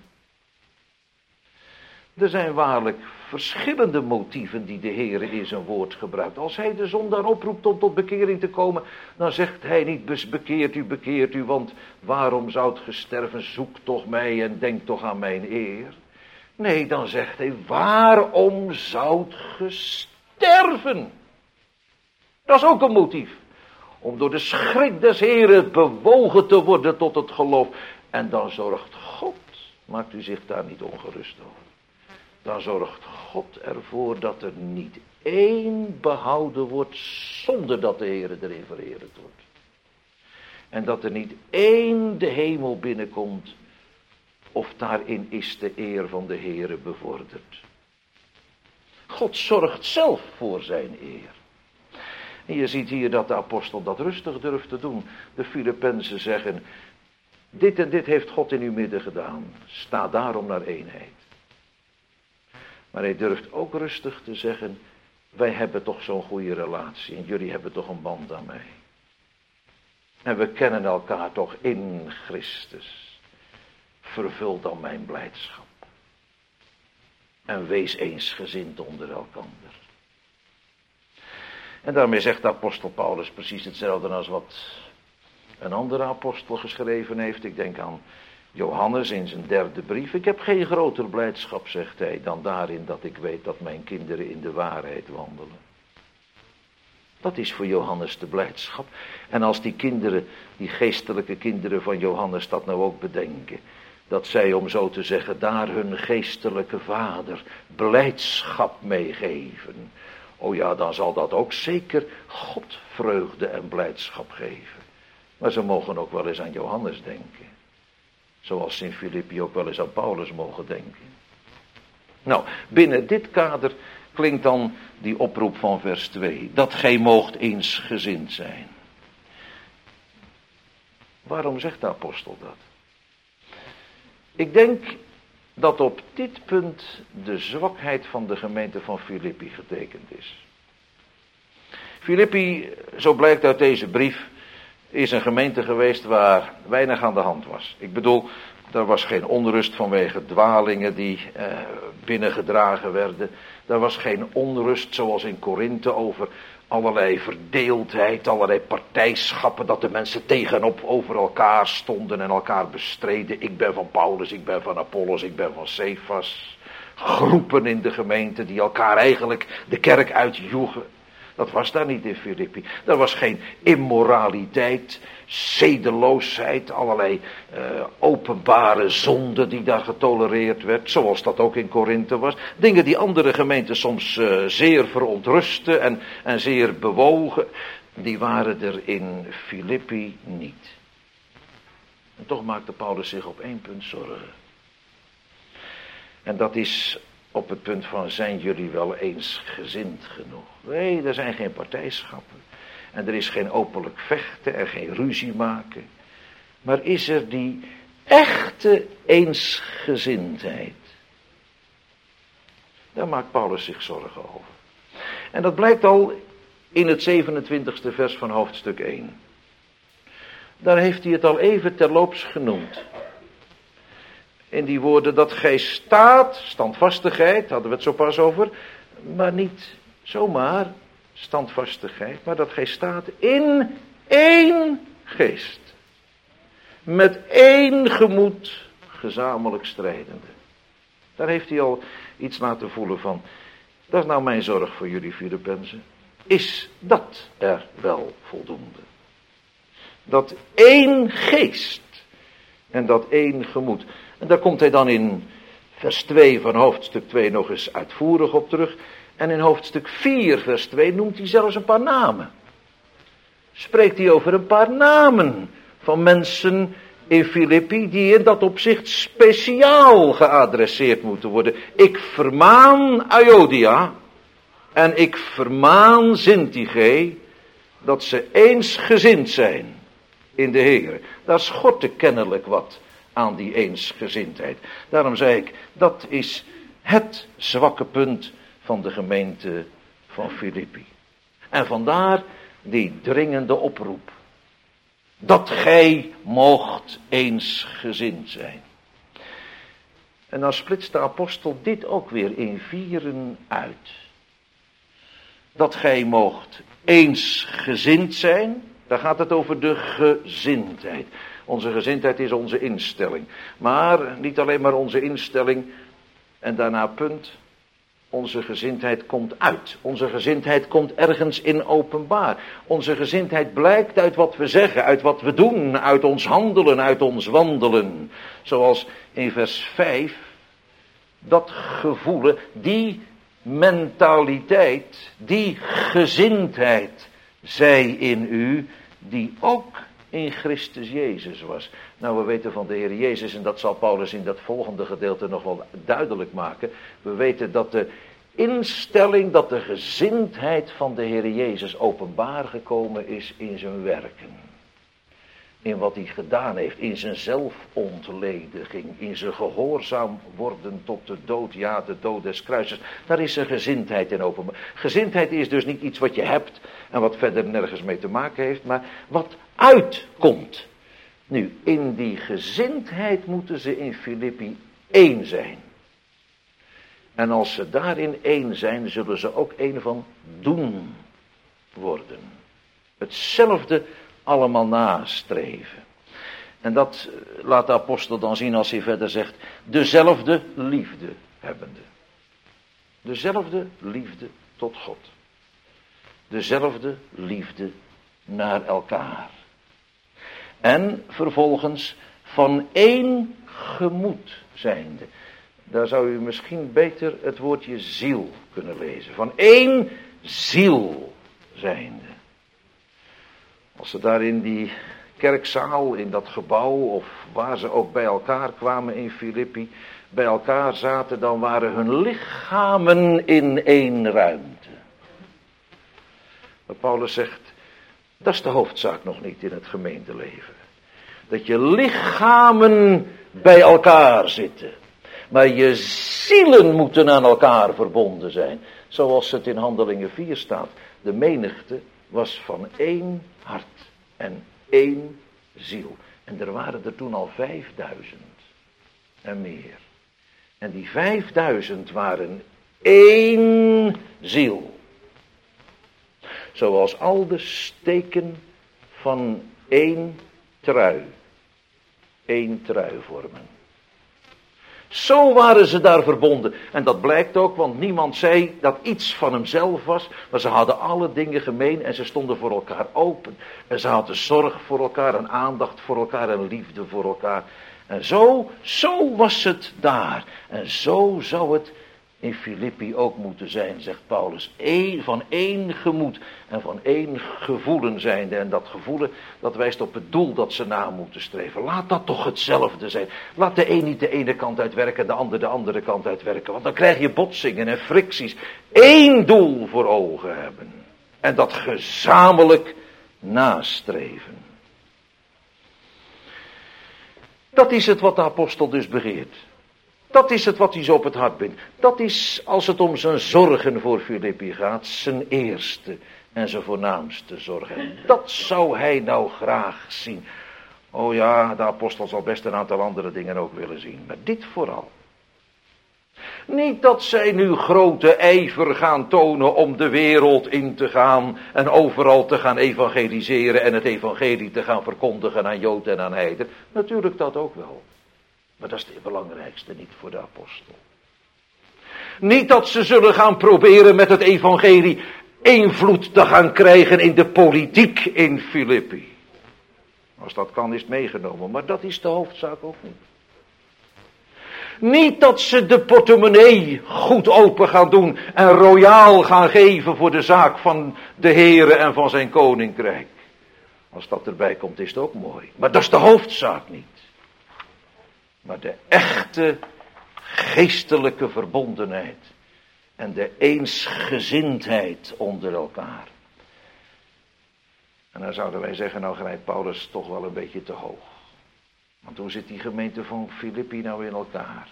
Er zijn waarlijk verschillende motieven die de Heer in zijn woord gebruikt. Als hij de zondaar oproept om tot bekering te komen, dan zegt hij niet bekeert u, want waarom zoudt ge sterven, zoek toch mij en denk toch aan mijn eer. Nee, dan zegt hij, waarom zoudt ge sterven? Dat is ook een motief. Om door de schrik des Heeren bewogen te worden tot het geloof. En dan zorgt God, maakt u zich daar niet ongerust over. Dan zorgt God ervoor dat er niet één behouden wordt zonder dat de Heere erin verheerlijkt wordt. En dat er niet één de hemel binnenkomt of daarin is de eer van de Heere bevorderd. God zorgt zelf voor zijn eer. En je ziet hier dat de apostel dat rustig durft te doen. De Filippenzen zeggen, dit en dit heeft God in uw midden gedaan. Sta daarom naar eenheid. Maar hij durft ook rustig te zeggen, wij hebben toch zo'n goede relatie en jullie hebben toch een band aan mij. En we kennen elkaar toch in Christus. Vervul dan mijn blijdschap. En wees eensgezind onder elkander. En daarmee zegt de apostel Paulus precies hetzelfde als wat een andere apostel geschreven heeft. Ik denk aan Johannes in zijn 3e brief. Ik heb geen groter blijdschap, zegt hij, dan daarin dat ik weet dat mijn kinderen in de waarheid wandelen. Dat is voor Johannes de blijdschap. En als die kinderen, die geestelijke kinderen van Johannes dat nou ook bedenken, dat zij, om zo te zeggen, daar hun geestelijke vader blijdschap meegeven. Oh ja, dan zal dat ook zeker God vreugde en blijdschap geven. Maar ze mogen ook wel eens aan Johannes denken. Zoals in Filippi ook wel eens aan Paulus mogen denken. Nou, binnen dit kader klinkt dan die oproep van vers 2. Dat gij moogt eensgezind zijn. Waarom zegt de apostel dat? Ik denk dat op dit punt de zwakheid van de gemeente van Filippi getekend is. Filippi, zo blijkt uit deze brief, is een gemeente geweest waar weinig aan de hand was. Ik bedoel, er was geen onrust vanwege dwalingen die binnengedragen werden. Er was geen onrust zoals in Korinthe over allerlei verdeeldheid, allerlei partijschappen, dat de mensen tegenop over elkaar stonden en elkaar bestreden. Ik ben van Paulus, ik ben van Apollos, ik ben van Cephas. Groepen in de gemeente die elkaar eigenlijk de kerk uitjoegen. Dat was daar niet in Filippi. Er was geen immoraliteit, zedeloosheid, allerlei openbare zonde die daar getolereerd werd, zoals dat ook in Korinthe was. Dingen die andere gemeenten soms zeer verontrusten en zeer bewogen, die waren er in Filippi niet. En toch maakte Paulus zich op één punt zorgen. En dat is op het punt van, zijn jullie wel eensgezind genoeg? Nee, er zijn geen partijschappen. En er is geen openlijk vechten en geen ruzie maken. Maar is er die echte eensgezindheid? Daar maakt Paulus zich zorgen over. En dat blijkt al in het 27e vers van hoofdstuk 1. Daar heeft hij het al even terloops genoemd. in die woorden dat gij staat, standvastigheid, hadden we het zo pas over, maar niet zomaar standvastigheid, maar dat gij staat in één geest. Met één gemoed gezamenlijk strijdende. Daar heeft hij al iets laten voelen van. Dat is nou mijn zorg voor jullie Filippenzen. Is dat er wel voldoende? Dat één geest en dat één gemoed. En daar komt hij dan in vers 2 van hoofdstuk 2 nog eens uitvoerig op terug. En in hoofdstuk 4 vers 2 noemt hij zelfs een paar namen. Spreekt hij over een paar namen van mensen in Filippi die in dat opzicht speciaal geadresseerd moeten worden. Ik vermaan Euodia en ik vermaan Syntyche dat ze eensgezind zijn in de Heer. Daar schortte kennelijk wat aan die eensgezindheid. Daarom zei ik, dat is het zwakke punt van de gemeente van Filippi. En vandaar die dringende oproep. Dat gij moogt eensgezind zijn. En dan splitst de apostel dit ook weer in vieren uit. Dat gij moogt eensgezind zijn, daar gaat het over de gezindheid. Onze gezindheid is onze instelling. Maar niet alleen maar onze instelling en daarna punt. Onze gezindheid komt uit. Onze gezindheid komt ergens in openbaar. Onze gezindheid blijkt uit wat we zeggen, uit wat we doen, uit ons handelen, uit ons wandelen. Zoals in vers 5, dat gevoelen, die mentaliteit, die gezindheid, zij in u, die ook in Christus Jezus was. Nou, we weten van de Heer Jezus, en dat zal Paulus in dat volgende gedeelte nog wel duidelijk maken. We weten dat de instelling, dat de gezindheid van de Heer Jezus openbaar gekomen is in zijn werken. In wat hij gedaan heeft, in zijn zelfontlediging, in zijn gehoorzaam worden tot de dood, ja, de dood des kruises. Daar is zijn gezindheid in openbaar. Gezindheid is dus niet iets wat je hebt en wat verder nergens mee te maken heeft, maar wat uitkomt. Nu, in die gezindheid moeten ze in Filippi één zijn. En als ze daarin één zijn, zullen ze ook één van doen worden. Hetzelfde allemaal nastreven. En dat laat de apostel dan zien als hij verder zegt, dezelfde liefde hebbende. Dezelfde liefde tot God. Dezelfde liefde naar elkaar. En vervolgens van één gemoed zijnde. Daar zou u misschien beter het woordje ziel kunnen lezen. Van één ziel zijnde. Als ze daar in die kerkzaal, in dat gebouw, of waar ze ook bij elkaar kwamen in Filippi, bij elkaar zaten, dan waren hun lichamen in één ruimte. Maar Paulus zegt, dat is de hoofdzaak nog niet in het gemeenteleven. Dat je lichamen bij elkaar zitten. Maar je zielen moeten aan elkaar verbonden zijn. Zoals het in Handelingen 4 staat. De menigte was van één hart en één ziel. En er waren er toen al 5000 en meer. En die 5000 waren één ziel. Zoals al de steken van één trui vormen. Zo waren ze daar verbonden. En dat blijkt ook, want niemand zei dat iets van hemzelf was. Maar ze hadden alle dingen gemeen en ze stonden voor elkaar open. En ze hadden zorg voor elkaar en aandacht voor elkaar en liefde voor elkaar. En zo was het daar. En zo zou het in Filippi ook moeten zijn, zegt Paulus. Van één gemoed en van één gevoelen zijnde. En dat gevoelen, dat wijst op het doel dat ze na moeten streven. Laat dat toch hetzelfde zijn. Laat de een niet de ene kant uitwerken, de ander de andere kant uitwerken. Want dan krijg je botsingen en fricties. Eén doel voor ogen hebben. En dat gezamenlijk nastreven. Dat is het wat de apostel dus begeert. Dat is het wat hij zo op het hart bindt. Dat is, als het om zijn zorgen voor Filippi gaat, zijn eerste en zijn voornaamste zorg. En dat zou hij nou graag zien. Oh ja, de apostel zal best een aantal andere dingen ook willen zien. Maar dit vooral. Niet dat zij nu grote ijver gaan tonen om de wereld in te gaan en overal te gaan evangeliseren en het evangelie te gaan verkondigen aan Jood en aan Heiden. Natuurlijk dat ook wel. Maar dat is het belangrijkste niet voor de apostel. Niet dat ze zullen gaan proberen met het evangelie invloed te gaan krijgen in de politiek in Filippi. Als dat kan is het meegenomen, maar dat is de hoofdzaak ook niet. Niet dat ze de portemonnee goed open gaan doen en royaal gaan geven voor de zaak van de Heere en van zijn koninkrijk. Als dat erbij komt is het ook mooi. Maar dat is de hoofdzaak niet. Maar de echte geestelijke verbondenheid en de eensgezindheid onder elkaar. En dan zouden wij zeggen, nou grijpt Paulus toch wel een beetje te hoog. Want hoe zit die gemeente van Filippi nou in elkaar?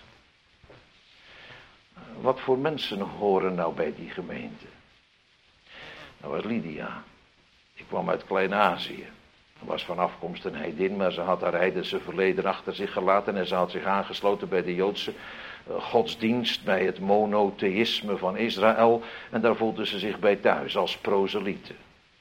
Wat voor mensen horen nou bij die gemeente? Nou was Lydia. Die kwam uit Klein-Azië. Was van afkomst een heidin, maar ze had haar heidense verleden achter zich gelaten en ze had zich aangesloten bij de Joodse godsdienst, bij het monotheïsme van Israël en daar voelde ze zich bij thuis als proseliete.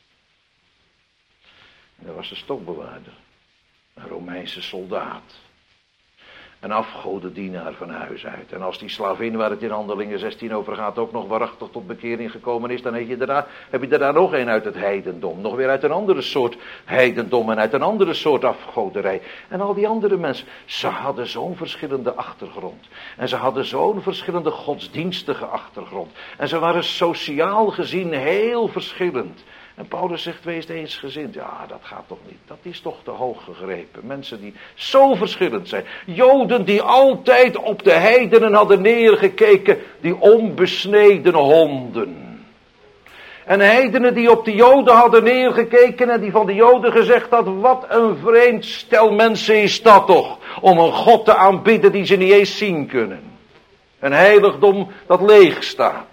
En dat was een stokbewaarder, een Romeinse soldaat, een afgodendienaar van huis uit. En als die slavin waar het in Handelingen 16 over gaat ook nog waarachtig tot bekering gekomen is, dan heb je daarna nog een uit het heidendom. Nog weer uit een andere soort heidendom en uit een andere soort afgoderij. En al die andere mensen, ze hadden zo'n verschillende achtergrond. En ze hadden zo'n verschillende godsdienstige achtergrond. En ze waren sociaal gezien heel verschillend. En Paulus zegt, wees eensgezind. Ja, dat gaat toch niet. Dat is toch te hoog gegrepen. Mensen die zo verschillend zijn. Joden die altijd op de heidenen hadden neergekeken. Die onbesneden honden. En heidenen die op de Joden hadden neergekeken. En die van de Joden gezegd had. Wat een vreemd stel mensen is dat toch. Om een God te aanbidden die ze niet eens zien kunnen. Een heiligdom dat leeg staat.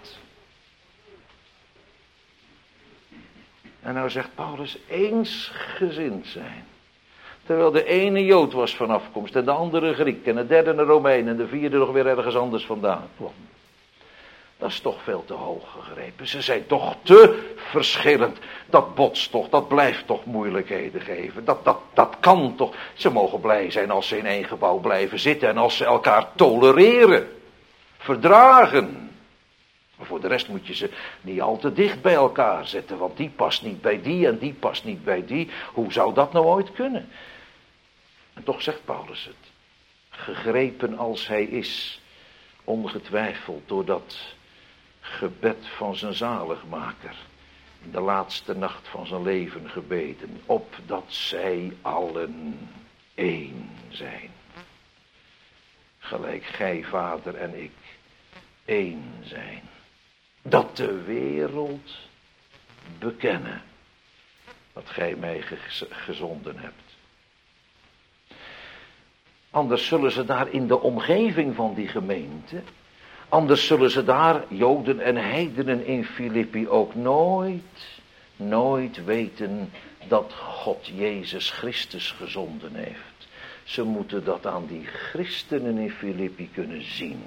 En nou zegt Paulus eensgezind zijn. Terwijl de ene Jood was van afkomst en de andere Griek en de derde een Romein en de vierde nog weer ergens anders vandaan kwam. Dat is toch veel te hoog gegrepen. Ze zijn toch te verschillend. Dat botst toch, dat blijft toch moeilijkheden geven. Dat kan toch. Ze mogen blij zijn als ze in één gebouw blijven zitten en als ze elkaar tolereren. Verdragen. Maar voor de rest moet je ze niet al te dicht bij elkaar zetten. Want die past niet bij die en die past niet bij die. Hoe zou dat nou ooit kunnen? En toch zegt Paulus het. Gegrepen als hij is. Ongetwijfeld door dat gebed van zijn zaligmaker. In de laatste nacht van zijn leven gebeden. Opdat zij allen één zijn. Gelijk gij, Vader en ik, één zijn. Dat de wereld bekennen wat gij mij gezonden hebt. Anders zullen ze daar in de omgeving van die gemeente, anders zullen ze daar, Joden en heidenen in Filippi, ook nooit weten dat God Jezus Christus gezonden heeft. Ze moeten dat aan die christenen in Filippi kunnen zien.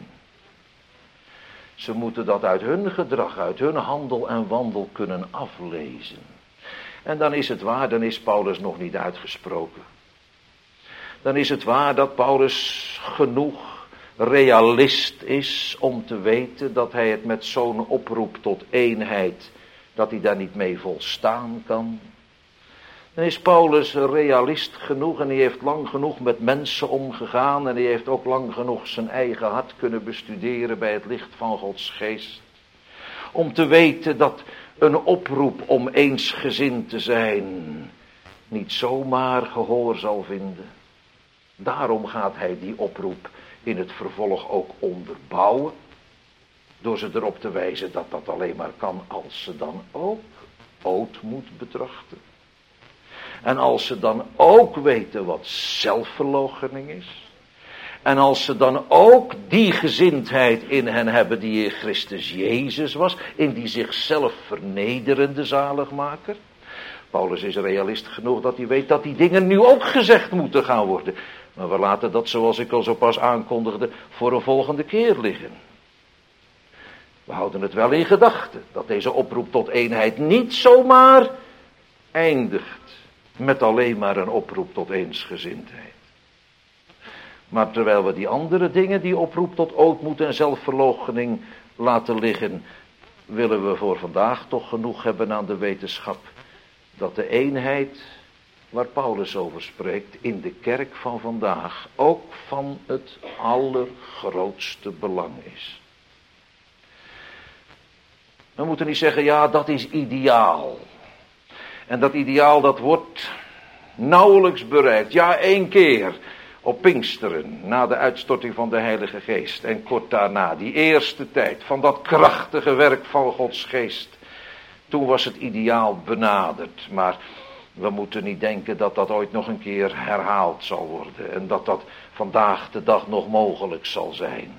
Ze moeten dat uit hun gedrag, uit hun handel en wandel kunnen aflezen. En dan is het waar, dan is Paulus nog niet uitgesproken. Dan is het waar dat Paulus genoeg realist is om te weten dat hij het met zo'n oproep tot eenheid, dat hij daar niet mee volstaan kan. Dan is Paulus realist genoeg en hij heeft lang genoeg met mensen omgegaan en hij heeft ook lang genoeg zijn eigen hart kunnen bestuderen bij het licht van Gods geest. Om te weten dat een oproep om eensgezind te zijn niet zomaar gehoor zal vinden. Daarom gaat hij die oproep in het vervolg ook onderbouwen. Door ze erop te wijzen dat dat alleen maar kan als ze dan ook ootmoed betrachten. En als ze dan ook weten wat zelfverloochening is. En als ze dan ook die gezindheid in hen hebben die in Christus Jezus was. In die zichzelf vernederende zaligmaker. Paulus is realist genoeg dat hij weet dat die dingen nu ook gezegd moeten gaan worden. Maar we laten dat, zoals ik al zo pas aankondigde, voor een volgende keer liggen. We houden het wel in gedachten dat deze oproep tot eenheid niet zomaar eindigt met alleen maar een oproep tot eensgezindheid. Maar terwijl we die andere dingen, die oproep tot ootmoed en zelfverloochening, laten liggen, willen we voor vandaag toch genoeg hebben aan de wetenschap dat de eenheid waar Paulus over spreekt in de kerk van vandaag ook van het allergrootste belang is. We moeten niet zeggen, ja, dat is ideaal. En dat ideaal, dat wordt nauwelijks bereikt. Ja, 1 keer op Pinksteren, na de uitstorting van de Heilige Geest. En kort daarna, die eerste tijd van dat krachtige werk van Gods Geest. Toen was het ideaal benaderd. Maar we moeten niet denken dat dat ooit nog een keer herhaald zal worden. En dat dat vandaag de dag nog mogelijk zal zijn.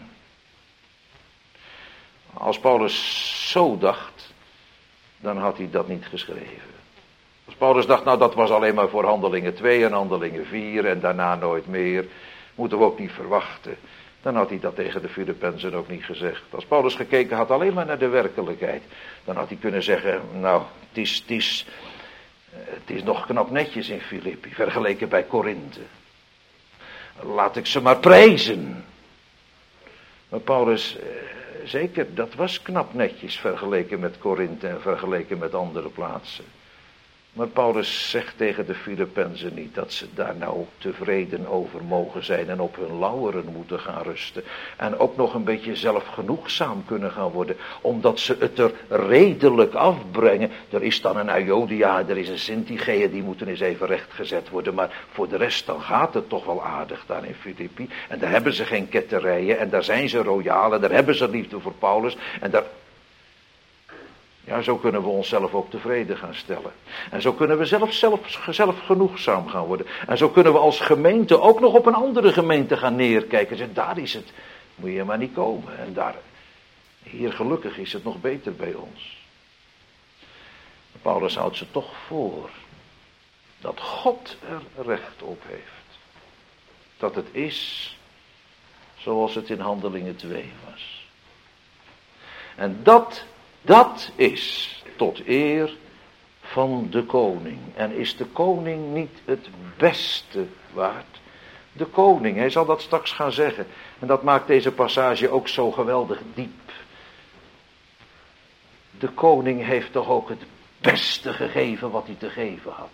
Als Paulus zo dacht, dan had hij dat niet geschreven. Als Paulus dacht, nou dat was alleen maar voor Handelingen 2 en Handelingen 4 en daarna nooit meer, moeten we ook niet verwachten. Dan had hij dat tegen de Filippenzen ook niet gezegd. Als Paulus gekeken had alleen maar naar de werkelijkheid, dan had hij kunnen zeggen, nou het is nog knap netjes in Filippi, vergeleken bij Korinthe. Laat ik ze maar prijzen. Maar Paulus, zeker, dat was knap netjes vergeleken met Korinthe en vergeleken met andere plaatsen. Maar Paulus zegt tegen de Filippenzen niet dat ze daar nou tevreden over mogen zijn en op hun lauweren moeten gaan rusten. En ook nog een beetje zelfgenoegzaam kunnen gaan worden, omdat ze het er redelijk afbrengen. Er is dan een Euodia, er is een Syntyche, die moeten eens even rechtgezet worden. Maar voor de rest dan gaat het toch wel aardig daar in Filippi. En daar hebben ze geen ketterijen en daar zijn ze royaal en daar hebben ze liefde voor Paulus. En daar... Ja, zo kunnen we onszelf ook tevreden gaan stellen. En zo kunnen we zelfgenoegzaam gaan worden. En zo kunnen we als gemeente ook nog op een andere gemeente gaan neerkijken. En zeggen, daar is het, moet je maar niet komen. En daar, hier gelukkig is het nog beter bij ons. Paulus houdt ze toch voor dat God er recht op heeft. Dat het is zoals het in Handelingen 2 was. En dat is tot eer van de koning. En is de koning niet het beste waard? De koning, hij zal dat straks gaan zeggen. En dat maakt deze passage ook zo geweldig diep. De koning heeft toch ook het beste gegeven wat hij te geven had.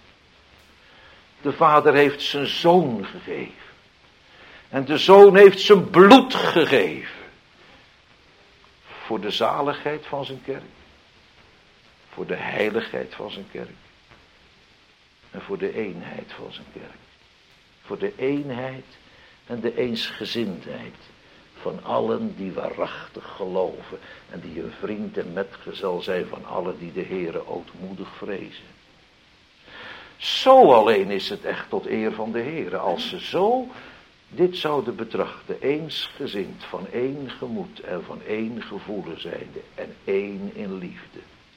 De vader heeft zijn zoon gegeven. En de zoon heeft zijn bloed gegeven. Voor de zaligheid van zijn kerk. Voor de heiligheid van zijn kerk. En voor de eenheid van zijn kerk. Voor de eenheid en de eensgezindheid van allen die waarachtig geloven. En die een vriend en metgezel zijn van allen die de Heere ootmoedig vrezen. Zo alleen is het echt tot eer van de Heere. Als ze zo dit zouden betrachten, eensgezind, van één gemoed en van één gevoelen zijnde en één in liefde.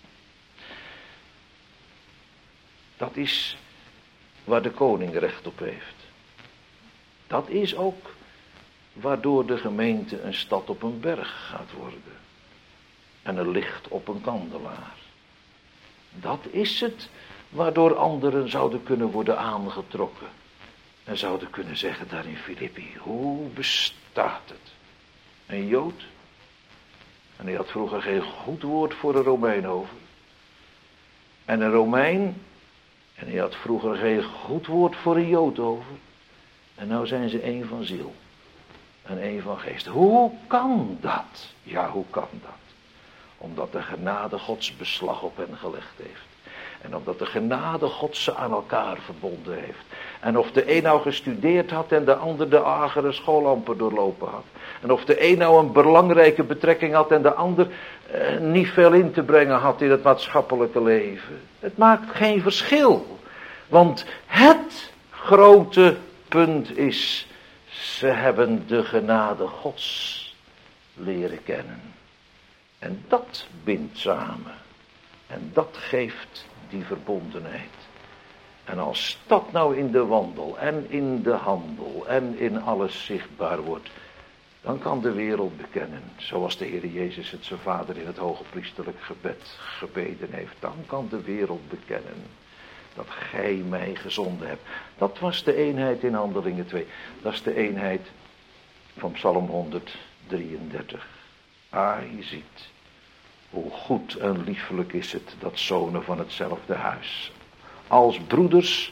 Dat is waar de koning recht op heeft. Dat is ook waardoor de gemeente een stad op een berg gaat worden. En een licht op een kandelaar. Dat is het waardoor anderen zouden kunnen worden aangetrokken. En zouden kunnen zeggen daar in Filippi, hoe bestaat het? Een Jood? En hij had vroeger geen goed woord voor een Romein over. En een Romein? En hij had vroeger geen goed woord voor een Jood over. En nou zijn ze één van ziel. En één van geest. Hoe kan dat? Ja, hoe kan dat? Omdat de genade Gods beslag op hen gelegd heeft. En omdat de genade Gods ze aan elkaar verbonden heeft. En of de een nou gestudeerd had en de ander de agere schoolamper doorlopen had. En of de een nou een belangrijke betrekking had en de ander niet veel in te brengen had in het maatschappelijke leven. Het maakt geen verschil. Want het grote punt is, ze hebben de genade Gods leren kennen. En dat bindt samen. En dat geeft die verbondenheid. En als dat nou in de wandel en in de handel en in alles zichtbaar wordt, dan kan de wereld bekennen, zoals de Heer Jezus het zijn Vader in het hoge priesterlijk gebed gebeden heeft. Dan kan de wereld bekennen dat gij mij gezonden hebt. Dat was de eenheid in Handelingen 2. Dat is de eenheid van Psalm 133. Je ziet hoe goed en liefelijk is het dat zonen van hetzelfde huis als broeders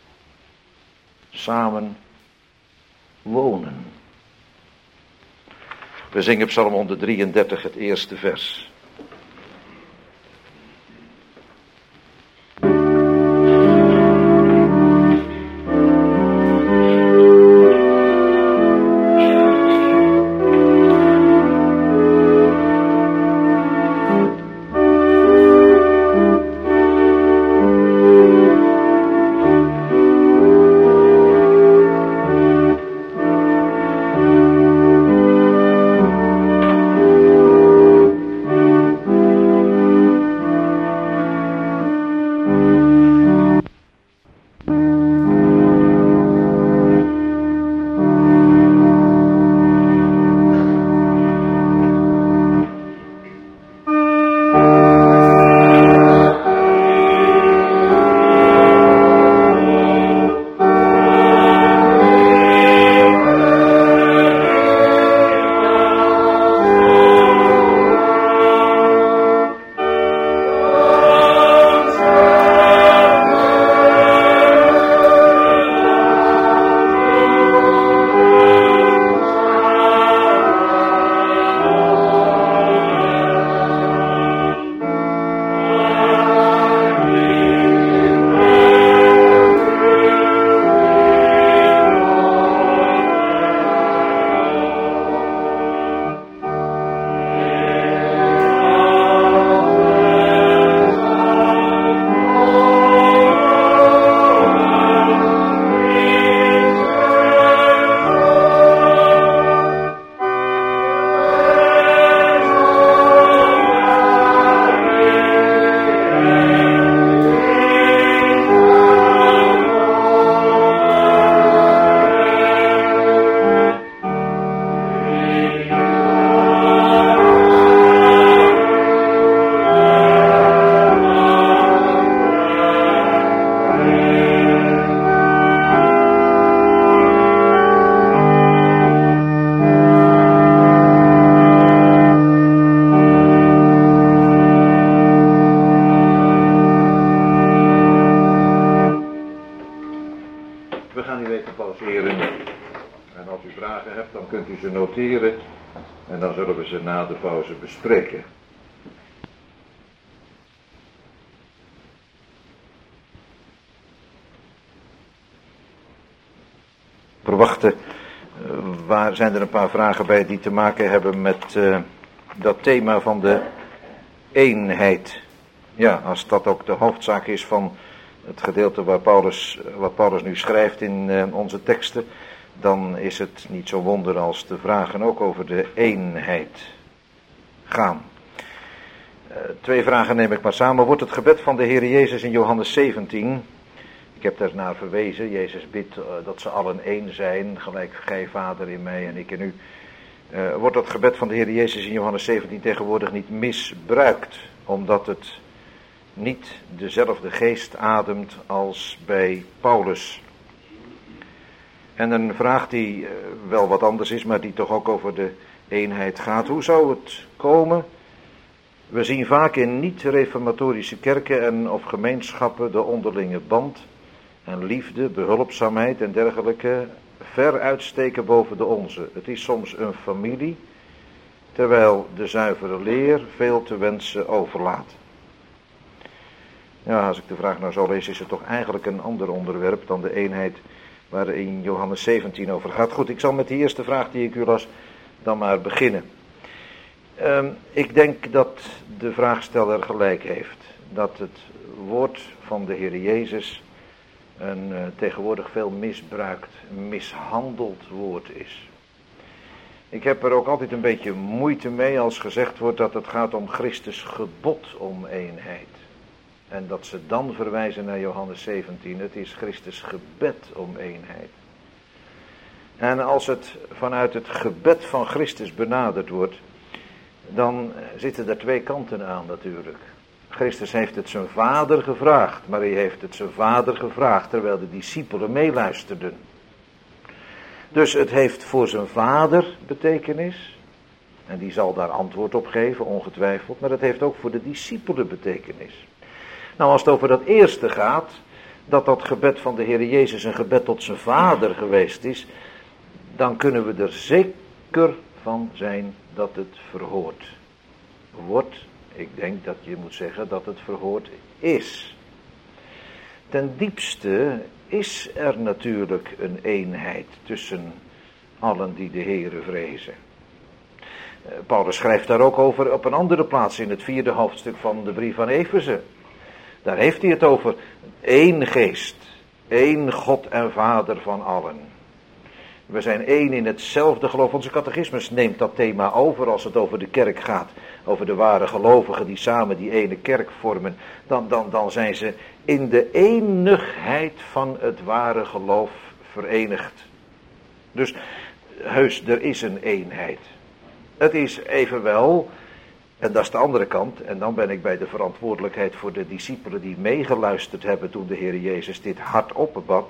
samen wonen. We zingen Psalm 133 het eerste vers. En dan zullen we ze na de pauze bespreken. Verwachten, waar zijn er een paar vragen bij die te maken hebben met dat thema van de eenheid. Ja, als dat ook de hoofdzaak is van het gedeelte wat Paulus nu schrijft in onze teksten, dan is het niet zo wonder als de vragen ook over de eenheid gaan. 2 vragen neem ik maar samen. Wordt het gebed van de Heer Jezus in Johannes 17, ik heb daar naar verwezen, Jezus bidt dat ze allen één zijn, gelijk gij Vader in mij en ik in u. Wordt dat gebed van de Heer Jezus in Johannes 17 tegenwoordig niet misbruikt, omdat het niet dezelfde geest ademt als bij Paulus? En een vraag die wel wat anders is, maar die toch ook over de eenheid gaat. Hoe zou het komen? We zien vaak in niet-reformatorische kerken en of gemeenschappen de onderlinge band en liefde, behulpzaamheid en dergelijke ver uitsteken boven de onze. Het is soms een familie, terwijl de zuivere leer veel te wensen overlaat. Ja, als ik de vraag nou zo lees, is het toch eigenlijk een ander onderwerp dan de eenheid waar in Johannes 17 over gaat. Goed, ik zal met de eerste vraag die ik u las dan maar beginnen. Ik denk dat de vraagsteller gelijk heeft. Dat het woord van de Heer Jezus een tegenwoordig veel misbruikt, mishandeld woord is. Ik heb er ook altijd een beetje moeite mee als gezegd wordt dat het gaat om Christus gebod om eenheid. En dat ze dan verwijzen naar Johannes 17. Het is Christus gebed om eenheid. En als het vanuit het gebed van Christus benaderd wordt, dan zitten er twee kanten aan natuurlijk. Christus heeft het zijn vader gevraagd, maar hij heeft het zijn vader gevraagd terwijl de discipelen meeluisterden. Dus het heeft voor zijn vader betekenis, en die zal daar antwoord op geven, ongetwijfeld, maar het heeft ook voor de discipelen betekenis. Nou, als het over dat eerste gaat, dat gebed van de Heer Jezus een gebed tot zijn vader geweest is, dan kunnen we er zeker van zijn dat het verhoord wordt. Ik denk dat je moet zeggen dat het verhoord is. Ten diepste is er natuurlijk een eenheid tussen allen die de Heere vrezen. Paulus schrijft daar ook over op een andere plaats in het 4e hoofdstuk van de brief aan Efeze. Daar heeft hij het over één geest, één God en Vader van allen. We zijn één in hetzelfde geloof. Onze catechismus neemt dat thema over als het over de kerk gaat. Over de ware gelovigen die samen die ene kerk vormen. Dan zijn ze in de enigheid van het ware geloof verenigd. Dus heus, er is een eenheid. Het is evenwel, en dat is de andere kant, en dan ben ik bij de verantwoordelijkheid voor de discipelen die meegeluisterd hebben toen de Heer Jezus dit hardop bad.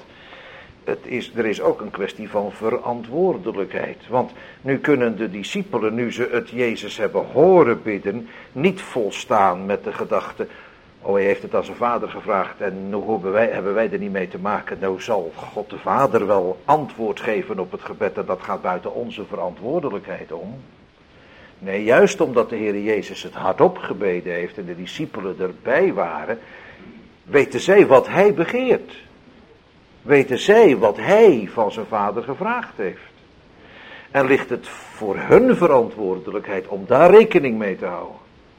Er is ook een kwestie van verantwoordelijkheid. Want nu kunnen de discipelen, nu ze het Jezus hebben horen bidden, niet volstaan met de gedachte, oh, hij heeft het aan zijn vader gevraagd en nu hebben wij er niet mee te maken. Nou zal God de Vader wel antwoord geven op het gebed en dat gaat buiten onze verantwoordelijkheid om. Nee, juist omdat de Heer Jezus het hardop gebeden heeft en de discipelen erbij waren, weten zij wat hij begeert. Weten zij wat hij van zijn vader gevraagd heeft. En ligt het voor hun verantwoordelijkheid om daar rekening mee te houden.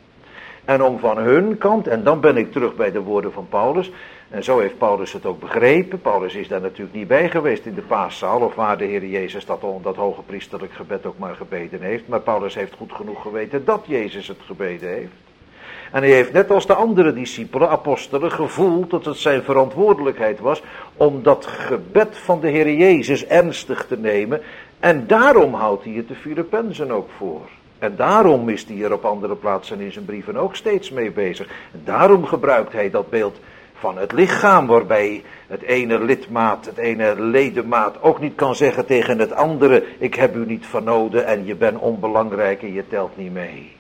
En om van hun kant, en dan ben ik terug bij de woorden van Paulus, en zo heeft Paulus het ook begrepen. Paulus is daar natuurlijk niet bij geweest in de paaszaal, of waar de Heer Jezus dat hoge priesterlijk gebed ook maar gebeden heeft. Maar Paulus heeft goed genoeg geweten dat Jezus het gebeden heeft. En hij heeft net als de andere discipelen, apostelen, gevoeld dat het zijn verantwoordelijkheid was om dat gebed van de Heer Jezus ernstig te nemen. En daarom houdt hij het de Filippenzen ook voor. En daarom is hij er op andere plaatsen in zijn brieven ook steeds mee bezig. En daarom gebruikt hij dat beeld van het lichaam, waarbij het ene lidmaat, het ene ledemaat ook niet kan zeggen tegen het andere, ik heb u niet vernoden en je bent onbelangrijk en je telt niet mee.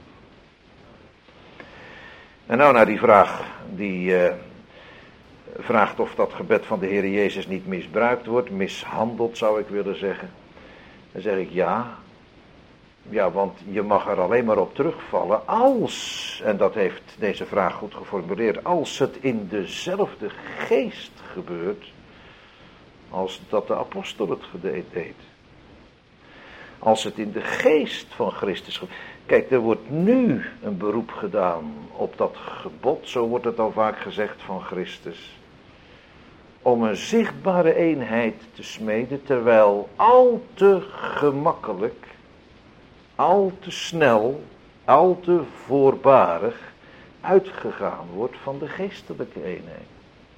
En nou naar die vraag, die vraagt of dat gebed van de Heer Jezus niet misbruikt wordt, mishandeld zou ik willen zeggen. Dan zeg ik ja. Ja, want je mag er alleen maar op terugvallen als, en dat heeft deze vraag goed geformuleerd, als het in dezelfde geest gebeurt als dat de apostel het deed. Als het in de geest van Christus gebeurt. Kijk, er wordt nu een beroep gedaan op dat gebod, zo wordt het al vaak gezegd van Christus. Om een zichtbare eenheid te smeden, terwijl al te gemakkelijk, al te snel, al te voorbarig uitgegaan wordt van de geestelijke eenheid.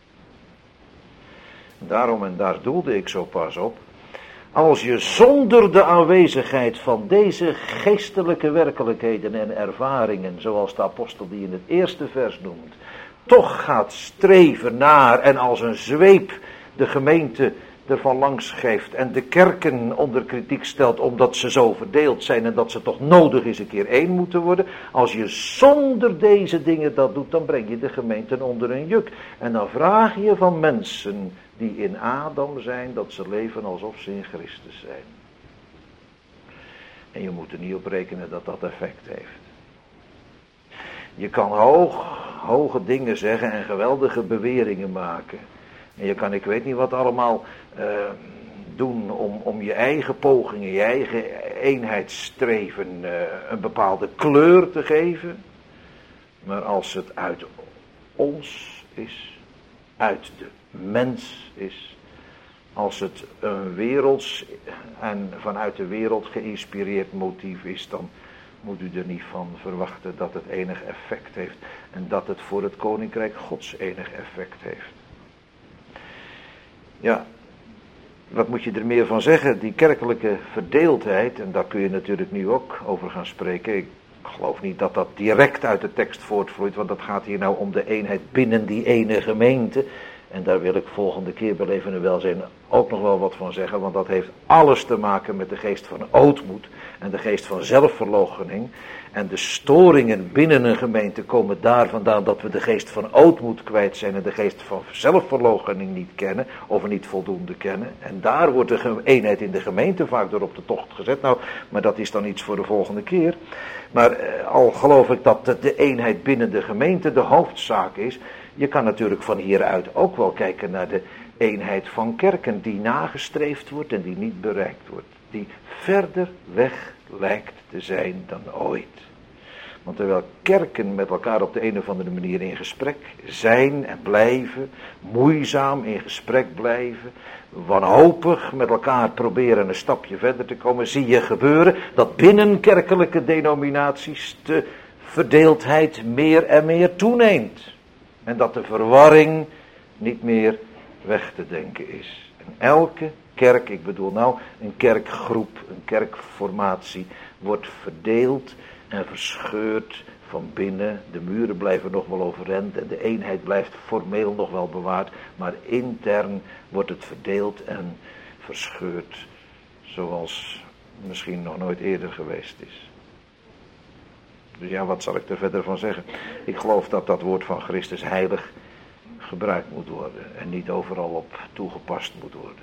Daarom, en daar doelde ik zo pas op, als je zonder de aanwezigheid van deze geestelijke werkelijkheden en ervaringen, zoals de apostel die in het eerste vers noemt, toch gaat streven naar en als een zweep de gemeente ervan langs geeft en de kerken onder kritiek stelt omdat ze zo verdeeld zijn en dat ze toch nodig is een keer één moeten worden. Als je zonder deze dingen dat doet, dan breng je de gemeente onder een juk. En dan vraag je van mensen die in Adam zijn, dat ze leven alsof ze in Christus zijn. En je moet er niet op rekenen dat dat effect heeft. Je kan hoge dingen zeggen en geweldige beweringen maken. En je kan, ik weet niet wat allemaal doen om je eigen pogingen, je eigen eenheidsstreven een bepaalde kleur te geven. Maar als het uit ons is, uit de mens is, als het een werelds en vanuit de wereld geïnspireerd motief is, moet u er niet van verwachten dat het enig effect heeft. En dat het voor het koninkrijk Gods enig effect heeft. Ja, wat moet je er meer van zeggen? Die kerkelijke verdeeldheid, en daar kun je natuurlijk nu ook over gaan spreken. Ik geloof niet dat dat direct uit de tekst voortvloeit, want dat gaat hier nou om de eenheid binnen die ene gemeente. En daar wil ik volgende keer bij Leven en Welzijn ook nog wel wat van zeggen, want dat heeft alles te maken met de geest van ootmoed en de geest van zelfverloochening. En de storingen binnen een gemeente komen daar vandaan dat we de geest van ootmoed kwijt zijn en de geest van zelfverloochening niet kennen of niet voldoende kennen. En daar wordt de eenheid in de gemeente vaak door op de tocht gezet. Nou, maar dat is dan iets voor de volgende keer. Maar al geloof ik dat de eenheid binnen de gemeente de hoofdzaak is, je kan natuurlijk van hieruit ook wel kijken naar de eenheid van kerken die nagestreefd wordt en die niet bereikt wordt. Die verder weg lijkt te zijn dan ooit. Want terwijl kerken met elkaar op de een of andere manier in gesprek zijn en blijven, moeizaam in gesprek blijven, wanhopig met elkaar proberen een stapje verder te komen, zie je gebeuren dat binnen kerkelijke denominaties de verdeeldheid meer en meer toeneemt. En dat de verwarring niet meer weg te denken is. En elke kerk, ik bedoel nou een kerkgroep, een kerkformatie, wordt verdeeld en verscheurd van binnen. De muren blijven nog wel overeind en de eenheid blijft formeel nog wel bewaard. Maar intern wordt het verdeeld en verscheurd zoals misschien nog nooit eerder geweest is. Dus ja, wat zal ik er verder van zeggen? Ik geloof dat dat woord van Christus heilig gebruikt moet worden en niet overal op toegepast moet worden.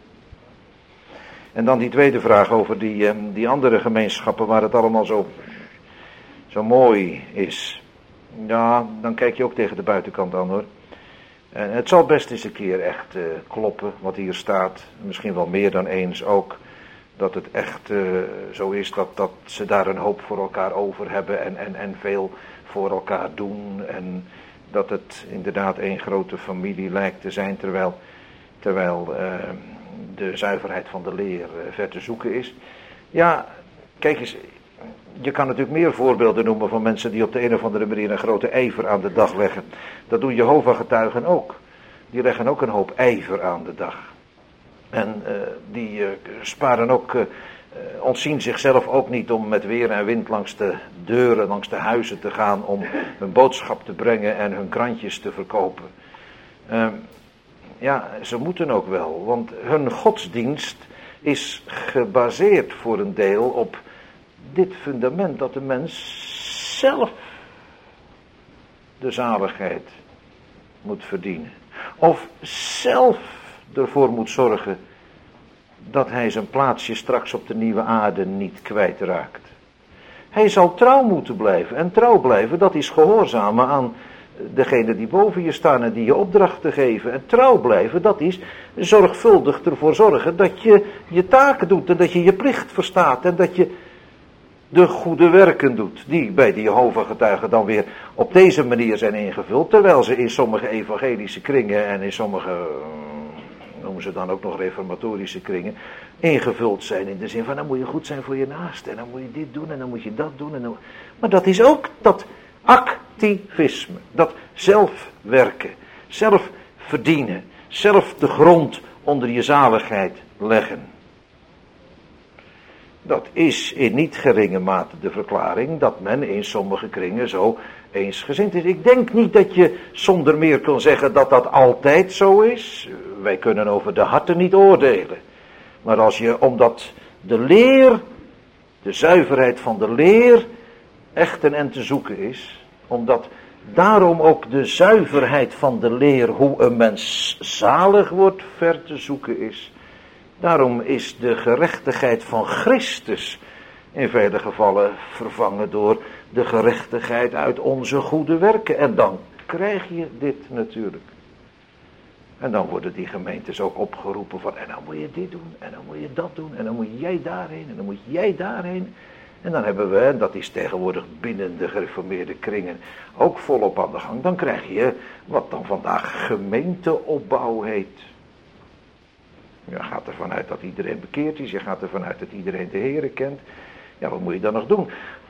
En dan die tweede vraag over die andere gemeenschappen waar het allemaal zo mooi is. Ja, dan kijk je ook tegen de buitenkant aan hoor. En het zal best eens een keer echt kloppen wat hier staat. Misschien wel meer dan eens ook. Dat het echt zo is dat ze daar een hoop voor elkaar over hebben en veel voor elkaar doen. En dat het inderdaad één grote familie lijkt te zijn, terwijl de zuiverheid van de leer ver te zoeken is. Ja, kijk eens, je kan natuurlijk meer voorbeelden noemen van mensen die op de een of andere manier een grote ijver aan de dag leggen. Dat doen Jehovah-getuigen ook. Die leggen ook een hoop ijver aan de dag. En die sparen ook, ontzien zichzelf ook niet om met weer en wind langs de deuren, langs de huizen te gaan om hun boodschap te brengen en hun krantjes te verkopen. Ja, ze moeten ook wel, want hun godsdienst is gebaseerd voor een deel op dit fundament dat de mens zelf de zaligheid moet verdienen. Of zelf ervoor moet zorgen dat hij zijn plaatsje straks op de nieuwe aarde niet kwijtraakt. Hij zal trouw moeten blijven. En trouw blijven, dat is gehoorzamen aan degene die boven je staan en die je opdrachten geven. En trouw blijven, dat is zorgvuldig ervoor zorgen dat je je taken doet en dat je je plicht verstaat en dat je de goede werken doet, die bij de Jehovah-getuigen dan weer op deze manier zijn ingevuld, terwijl ze in sommige evangelische kringen en in sommige, noemen ze dan ook nog reformatorische kringen, ingevuld zijn in de zin van, dan moet je goed zijn voor je naaste, en dan moet je dit doen, en dan moet je dat doen. En dan... Maar dat is ook dat activisme, dat zelfwerken, zelf verdienen, zelf de grond onder je zaligheid leggen. Dat is in niet geringe mate de verklaring dat men in sommige kringen zo eensgezind is. Ik denk niet dat je zonder meer kan zeggen dat dat altijd zo is. Wij kunnen over de harten niet oordelen. Maar als je, omdat de leer, de zuiverheid van de leer, echt en te zoeken is, omdat daarom ook de zuiverheid van de leer, hoe een mens zalig wordt, ver te zoeken is. Daarom is de gerechtigheid van Christus in vele gevallen vervangen door de gerechtigheid uit onze goede werken. En dan krijg je dit natuurlijk. En dan worden die gemeentes ook opgeroepen van, en dan moet je dit doen, en dan moet je dat doen, en dan moet jij daarheen, en dan moet jij daarheen. En dan hebben we, en dat is tegenwoordig binnen de gereformeerde kringen ook volop aan de gang, dan krijg je wat dan vandaag gemeenteopbouw heet. Je gaat ervan uit dat iedereen bekeerd is. Je gaat ervan uit dat iedereen de Heere kent. Ja, wat moet je dan nog doen?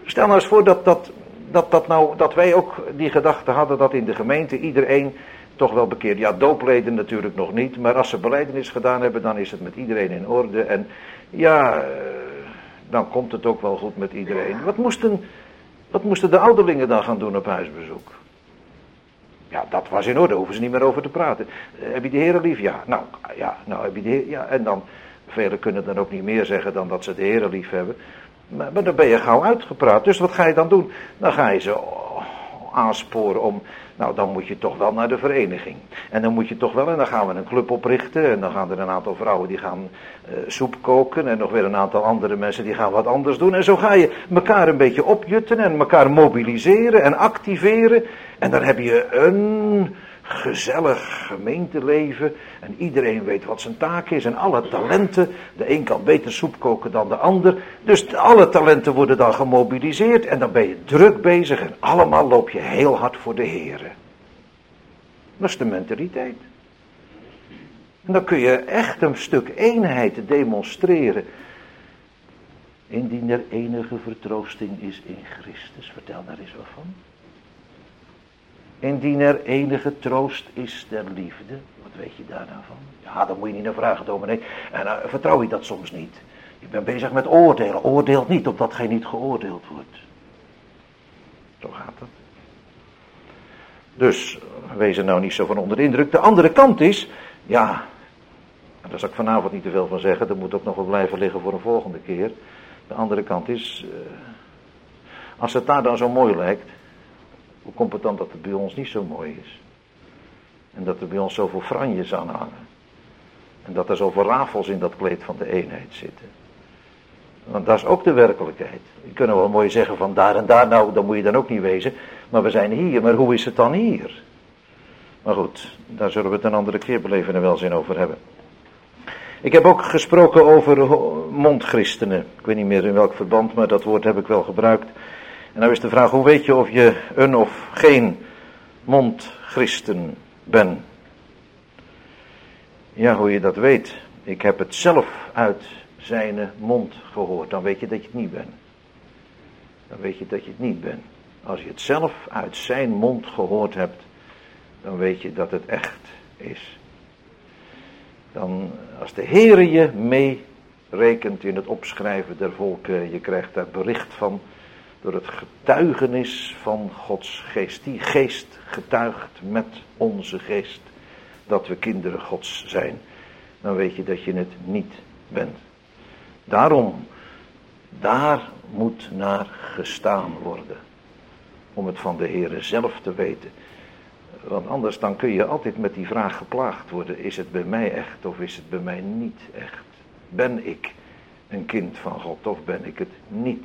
Stel nou eens voor dat wij ook die gedachte hadden dat in de gemeente iedereen toch wel bekeerd. Ja, doopleden natuurlijk nog niet, maar als ze belijdenis gedaan hebben, dan is het met iedereen in orde. En ja, dan komt het ook wel goed met iedereen. Wat moesten de ouderlingen dan gaan doen op huisbezoek? Ja, dat was in orde, daar hoeven ze niet meer over te praten. Heb je de Heere lief? Ja. Nou heb je de Heer, ja. En dan, velen kunnen dan ook niet meer zeggen dan dat ze de Heere lief hebben. Maar dan ben je gauw uitgepraat. Dus wat ga je dan doen? Dan ga je ze aansporen om, nou dan moet je toch wel naar de vereniging. En dan moet je toch wel, en dan gaan we een club oprichten. En dan gaan er een aantal vrouwen die gaan soep koken. En nog weer een aantal andere mensen die gaan wat anders doen. En zo ga je elkaar een beetje opjutten en elkaar mobiliseren en activeren. En dan heb je een gezellig gemeenteleven. En iedereen weet wat zijn taak is. En alle talenten. De een kan beter soep koken dan de ander. Dus alle talenten worden dan gemobiliseerd. En dan ben je druk bezig. En allemaal loop je heel hard voor de Here. Dat is de mentaliteit. En dan kun je echt een stuk eenheid demonstreren. Indien er enige vertroosting is in Christus. Vertel daar eens wat van. Indien er enige troost is der liefde. Wat weet je daar nou van? Ja, dan moet je niet naar vragen, dominee. En vertrouw je dat soms niet. Je bent bezig met oordelen. Oordeelt niet, opdat gij niet geoordeeld wordt. Zo gaat het. Dus, wees er nou niet zo van onder de indruk. De andere kant is, ja, daar zal ik vanavond niet te veel van zeggen. Dat moet ook nog wel blijven liggen voor een volgende keer. De andere kant is, als het daar dan zo mooi lijkt, hoe komt het dan dat het bij ons niet zo mooi is? En dat er bij ons zoveel franjes aan hangen. En dat er zoveel rafels in dat kleed van de eenheid zitten. Want dat is ook de werkelijkheid. Je kunt wel mooi zeggen van daar en daar, nou, dan moet je dan ook niet wezen. Maar we zijn hier, maar hoe is het dan hier? Maar goed, daar zullen we het een andere keer beleven en welzin over hebben. Ik heb ook gesproken over mondchristenen. Ik weet niet meer in welk verband, maar dat woord heb ik wel gebruikt. En nou is de vraag, hoe weet je of je een of geen mondchristen bent? Ja, hoe je dat weet. Ik heb het zelf uit zijn mond gehoord. Dan weet je dat je het niet bent. Dan weet je dat je het niet bent. Als je het zelf uit zijn mond gehoord hebt, dan weet je dat het echt is. Dan, als de Heere je meerekent in het opschrijven der volken, je krijgt daar bericht van, door het getuigenis van Gods geest. Die geest getuigt met onze geest dat we kinderen Gods zijn. Dan weet je dat je het niet bent. Daarom, daar moet naar gestaan worden. Om het van de Heere zelf te weten. Want anders dan kun je altijd met die vraag geplaagd worden. Is het bij mij echt of is het bij mij niet echt? Ben ik een kind van God of ben ik het niet?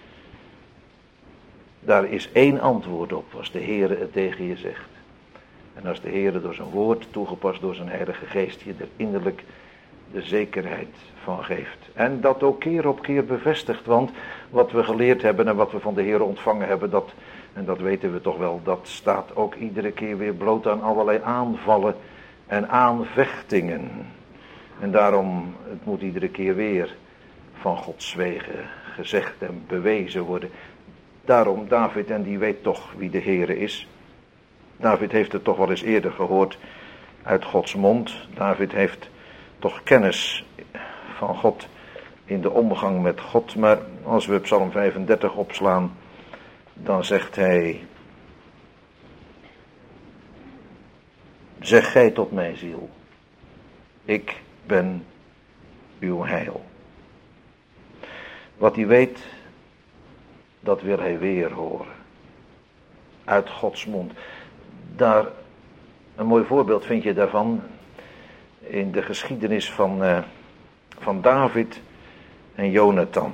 Daar is één antwoord op als de Heere het tegen je zegt. En als de Heere door zijn woord, toegepast door zijn Heilige Geest, je er innerlijk de zekerheid van geeft. En dat ook keer op keer bevestigt. Want wat we geleerd hebben en wat we van de Heere ontvangen hebben, en dat weten we toch wel, dat staat ook iedere keer weer bloot aan allerlei aanvallen en aanvechtingen. En daarom, het moet iedere keer weer van Gods wegen gezegd en bewezen worden. Daarom, David, en die weet toch wie de Heere is. David heeft het toch wel eens eerder gehoord uit Gods mond. David heeft toch kennis van God in de omgang met God. Maar als we Psalm 35 opslaan, dan zegt hij: zeg gij tot mijn ziel, ik ben uw heil. Wat hij weet, dat wil hij weer horen. Uit Gods mond. Daar, een mooi voorbeeld vind je daarvan in de geschiedenis van David en Jonathan.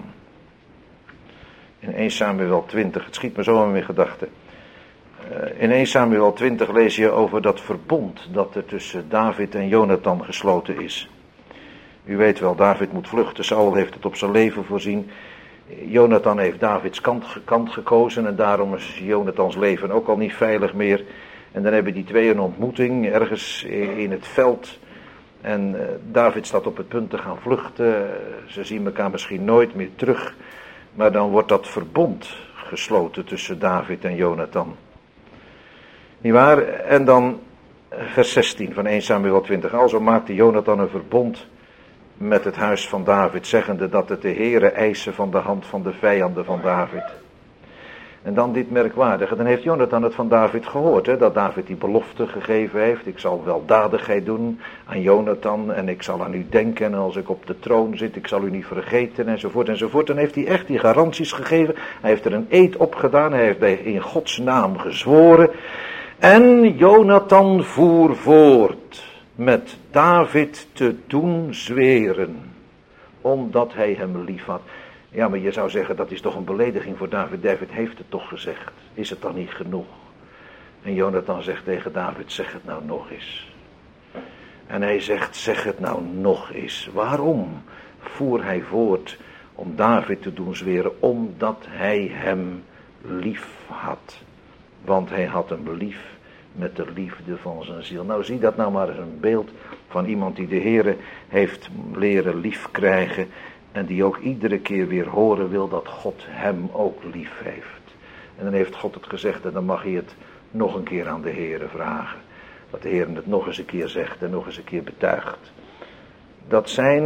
In 1 Samuel 20, het schiet me zo in mijn gedachten. In 1 Samuel 20 lees je over dat verbond dat er tussen David en Jonathan gesloten is. U weet wel, David moet vluchten, Saul heeft het op zijn leven voorzien. Jonathan heeft Davids kant gekozen en daarom is Jonathans leven ook al niet veilig meer. En dan hebben die twee een ontmoeting ergens in het veld. En David staat op het punt te gaan vluchten. Ze zien elkaar misschien nooit meer terug. Maar dan wordt dat verbond gesloten tussen David en Jonathan. Nietwaar? En dan vers 16 van 1 Samuel 20. Alzo maakte Jonathan een verbond met het huis van David, zeggende dat het de Heere eisen van de hand van de vijanden van David. En dan dit merkwaardige, dan heeft Jonathan het van David gehoord, hè, dat David die belofte gegeven heeft. Ik zal weldadigheid doen aan Jonathan en ik zal aan u denken en als ik op de troon zit, ik zal u niet vergeten enzovoort enzovoort. Dan heeft hij echt die garanties gegeven, hij heeft er een eed op gedaan, hij heeft in Gods naam gezworen. En Jonathan voer voort met David te doen zweren, omdat hij hem lief had. Ja, maar je zou zeggen, dat is toch een belediging voor David. David heeft het toch gezegd. Is het dan niet genoeg? En Jonathan zegt tegen David, zeg het nou nog eens. En hij zegt, zeg het nou nog eens. Waarom voer hij voort om David te doen zweren? Omdat hij hem lief had. Want hij had hem lief met de liefde van zijn ziel. Nou, zie dat nou maar eens een beeld van iemand die de Heere heeft leren lief krijgen. En die ook iedere keer weer horen wil dat God hem ook lief heeft. En dan heeft God het gezegd en dan mag hij het nog een keer aan de Heere vragen. Dat de Heere het nog eens een keer zegt en nog eens een keer betuigt. Dat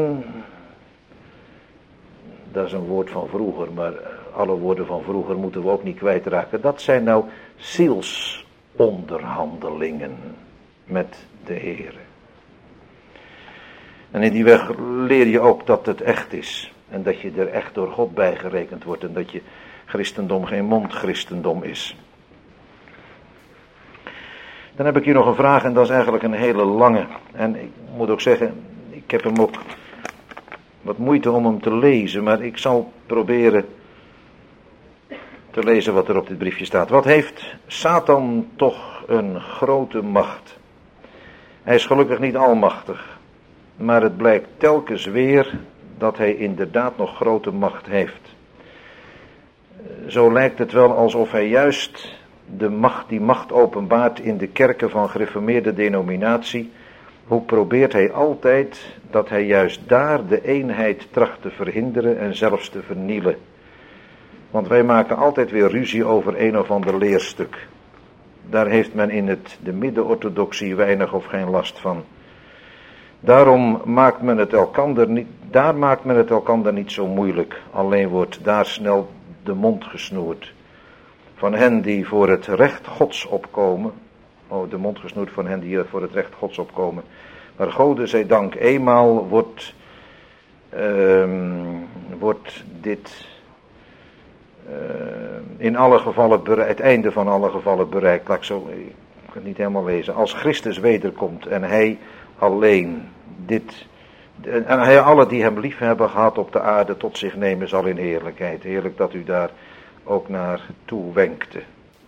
is een woord van vroeger, maar alle woorden van vroeger moeten we ook niet kwijtraken. Dat zijn nou zielsonderhandelingen met de Heere. En in die weg leer je ook dat het echt is. En dat je er echt door God bij gerekend wordt. En dat je christendom geen mondchristendom is. Dan heb ik hier nog een vraag en dat is eigenlijk een hele lange. En ik moet ook zeggen, ik heb hem ook wat moeite om hem te lezen. Maar ik zal proberen te lezen wat er op dit briefje staat. Wat heeft Satan toch een grote macht? Hij is gelukkig niet almachtig. Maar het blijkt telkens weer dat hij inderdaad nog grote macht heeft. Zo lijkt het wel alsof hij juist die macht openbaart in de kerken van gereformeerde denominatie. Hoe probeert hij altijd dat hij juist daar de eenheid tracht te verhinderen en zelfs te vernielen. Want wij maken altijd weer ruzie over een of ander leerstuk. Daar heeft men in de middenorthodoxie weinig of geen last van. Daarom maakt men het elkander niet zo moeilijk. Alleen wordt daar snel de mond gesnoerd. Van hen die voor het recht Gods opkomen. De mond gesnoerd van hen die voor het recht Gods opkomen. Maar Gode zij dank, eenmaal wordt dit in alle gevallen het einde van alle gevallen bereikt. Ik kan het niet helemaal lezen. Als Christus wederkomt en hij alleen en hij alle die hem lief hebben gehad op de aarde tot zich nemen zal in heerlijkheid. Heerlijk dat u daar ook naar toe wenkte.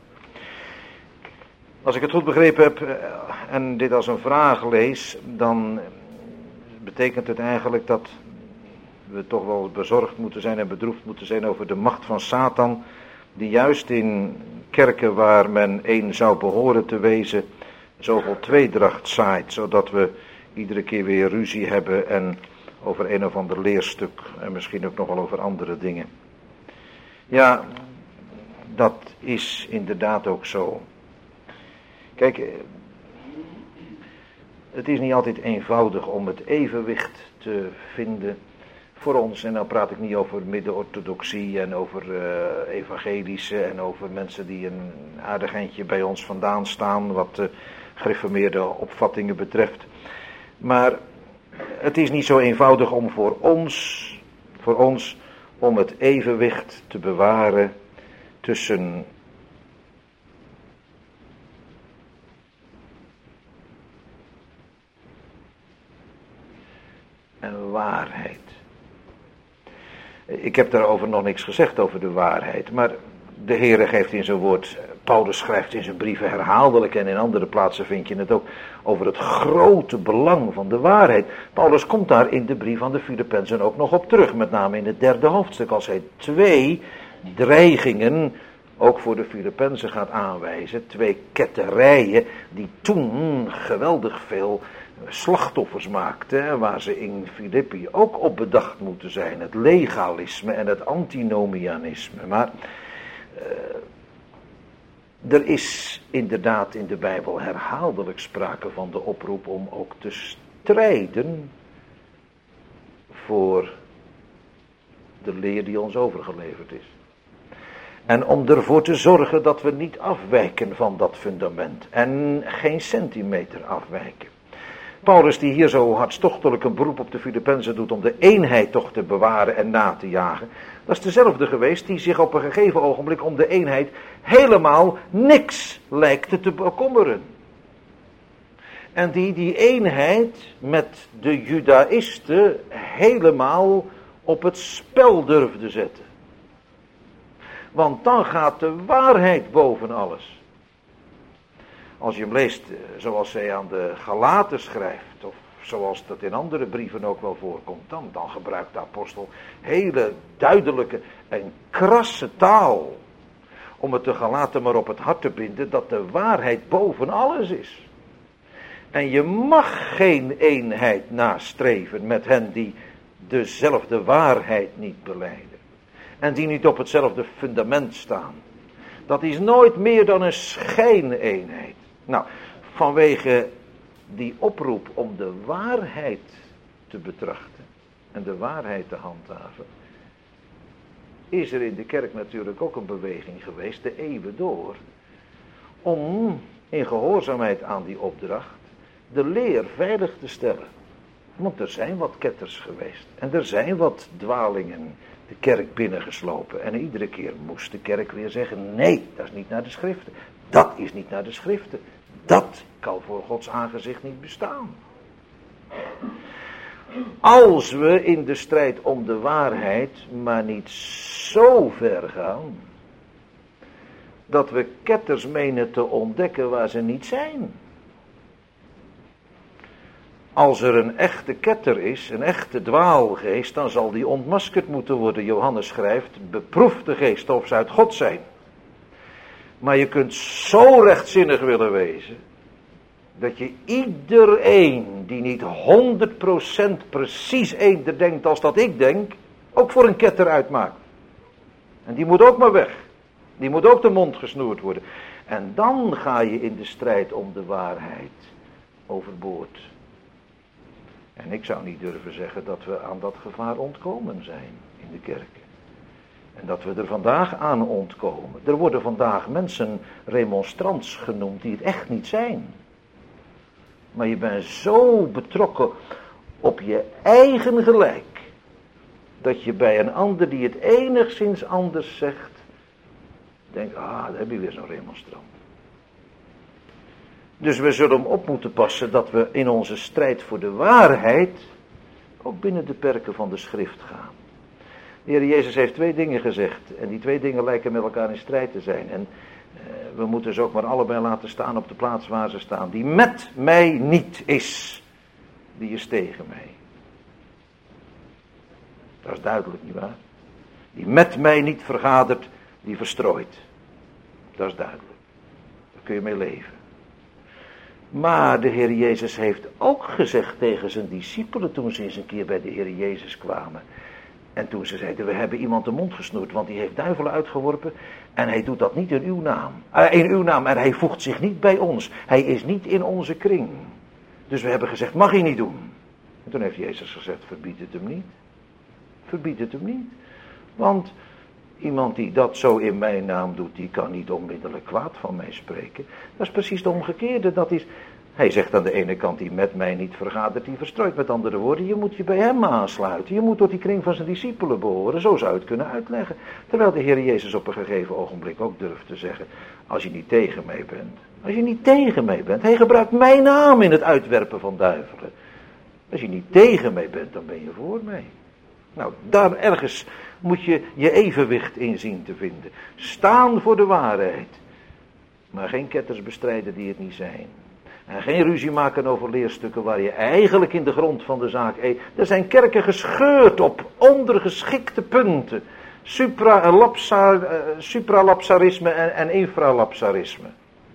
Als ik het goed begrepen heb en dit als een vraag lees, dan betekent het eigenlijk dat we toch wel bezorgd moeten zijn en bedroefd moeten zijn over de macht van Satan, die juist in kerken waar men één zou behoren te wezen, zoveel tweedracht zaait, zodat we iedere keer weer ruzie hebben en over een of ander leerstuk en misschien ook nog wel over andere dingen. Ja, dat is inderdaad ook zo. Kijk, het is niet altijd eenvoudig om het evenwicht te vinden voor ons. En dan praat ik niet over middenorthodoxie en over evangelische en over mensen die een aardig eindje bij ons vandaan staan wat de gereformeerde opvattingen betreft. Maar het is niet zo eenvoudig om voor ons om het evenwicht te bewaren tussen en waarheid. Ik heb daarover nog niks gezegd over de waarheid, maar de Heere geeft in zijn woord, Paulus schrijft in zijn brieven herhaaldelijk en in andere plaatsen vind je het ook over het grote belang van de waarheid. Paulus komt daar in de brief aan de Filippenzen ook nog op terug, met name in het 3e hoofdstuk, als hij 2 dreigingen ook voor de Filippenzen gaat aanwijzen. 2 ketterijen die toen geweldig veel slachtoffers maakten, waar ze in Filippi ook op bedacht moeten zijn. Het legalisme en het antinomianisme. Maar Er is inderdaad in de Bijbel herhaaldelijk sprake van de oproep om ook te strijden voor de leer die ons overgeleverd is. En om ervoor te zorgen dat we niet afwijken van dat fundament en geen centimeter afwijken. Paulus die hier zo hartstochtelijk een beroep op de Filippenzen doet om de eenheid toch te bewaren en na te jagen. Dat is dezelfde geweest die zich op een gegeven ogenblik om de eenheid helemaal niks lijkt te bekommeren. En die eenheid met de Judaïsten helemaal op het spel durfde zetten. Want dan gaat de waarheid boven alles. Als je hem leest zoals hij aan de Galaten schrijft, of zoals dat in andere brieven ook wel voorkomt, dan gebruikt de apostel hele duidelijke en krasse taal. Om het de Galaten maar op het hart te binden dat de waarheid boven alles is. En je mag geen eenheid nastreven met hen die dezelfde waarheid niet belijden. En die niet op hetzelfde fundament staan. Dat is nooit meer dan een schijneenheid. Nou, vanwege die oproep om de waarheid te betrachten en de waarheid te handhaven, is er in de kerk natuurlijk ook een beweging geweest, de eeuwen door, om in gehoorzaamheid aan die opdracht de leer veilig te stellen. Want er zijn wat ketters geweest en er zijn wat dwalingen de kerk binnengeslopen. En iedere keer moest de kerk weer zeggen, nee, dat is niet naar de schriften. Dat is niet naar de schriften. Dat kan voor Gods aangezicht niet bestaan. Als we in de strijd om de waarheid maar niet zo ver gaan, dat we ketters menen te ontdekken waar ze niet zijn. Als er een echte ketter is, een echte dwaalgeest, dan zal die ontmaskerd moeten worden. Johannes schrijft, beproef de geest of ze uit God zijn. Maar je kunt zo rechtzinnig willen wezen, dat je iedereen die niet 100% precies eender denkt als dat ik denk, ook voor een ketter uitmaakt. En die moet ook maar weg. Die moet ook de mond gesnoerd worden. En dan ga je in de strijd om de waarheid overboord. En ik zou niet durven zeggen dat we aan dat gevaar ontkomen zijn in de kerken. En dat we er vandaag aan ontkomen. Er worden vandaag mensen remonstrants genoemd die het echt niet zijn. Maar je bent zo betrokken op je eigen gelijk, dat je bij een ander die het enigszins anders zegt, denkt, daar heb je weer zo'n remonstrant. Dus we zullen op moeten passen dat we in onze strijd voor de waarheid ook binnen de perken van de schrift gaan. De Heer Jezus heeft 2 dingen gezegd en die 2 dingen lijken met elkaar in strijd te zijn. En we moeten ze ook maar allebei laten staan op de plaats waar ze staan. Die met mij niet is, die is tegen mij. Dat is duidelijk, nietwaar? Die met mij niet vergadert, die verstrooit. Dat is duidelijk. Daar kun je mee leven. Maar de Heer Jezus heeft ook gezegd tegen zijn discipelen toen ze eens een keer bij de Heer Jezus kwamen. En toen ze zeiden, we hebben iemand de mond gesnoerd, want die heeft duivelen uitgeworpen. En hij doet dat niet in uw naam. In uw naam, en hij voegt zich niet bij ons. Hij is niet in onze kring. Dus we hebben gezegd, mag hij niet doen. En toen heeft Jezus gezegd, verbied het hem niet. Verbied het hem niet. Want iemand die dat zo in mijn naam doet, die kan niet onmiddellijk kwaad van mij spreken. Dat is precies de omgekeerde. Dat is, hij zegt aan de ene kant, die met mij niet vergadert, die verstrooit. Met andere woorden, je moet je bij hem aansluiten. Je moet tot die kring van zijn discipelen behoren. Zo zou je het kunnen uitleggen. Terwijl de Heer Jezus op een gegeven ogenblik ook durft te zeggen, als je niet tegen mij bent. Als je niet tegen mij bent. Hij gebruikt mijn naam in het uitwerpen van duivelen. Als je niet tegen mij bent, dan ben je voor mij. Nou, daar ergens moet je je evenwicht in zien te vinden. Staan voor de waarheid. Maar geen ketters bestrijden die het niet zijn. En geen ruzie maken over leerstukken waar je eigenlijk in de grond van de zaak... Er zijn kerken gescheurd op ondergeschikte punten. Supralapsarisme en infralapsarisme.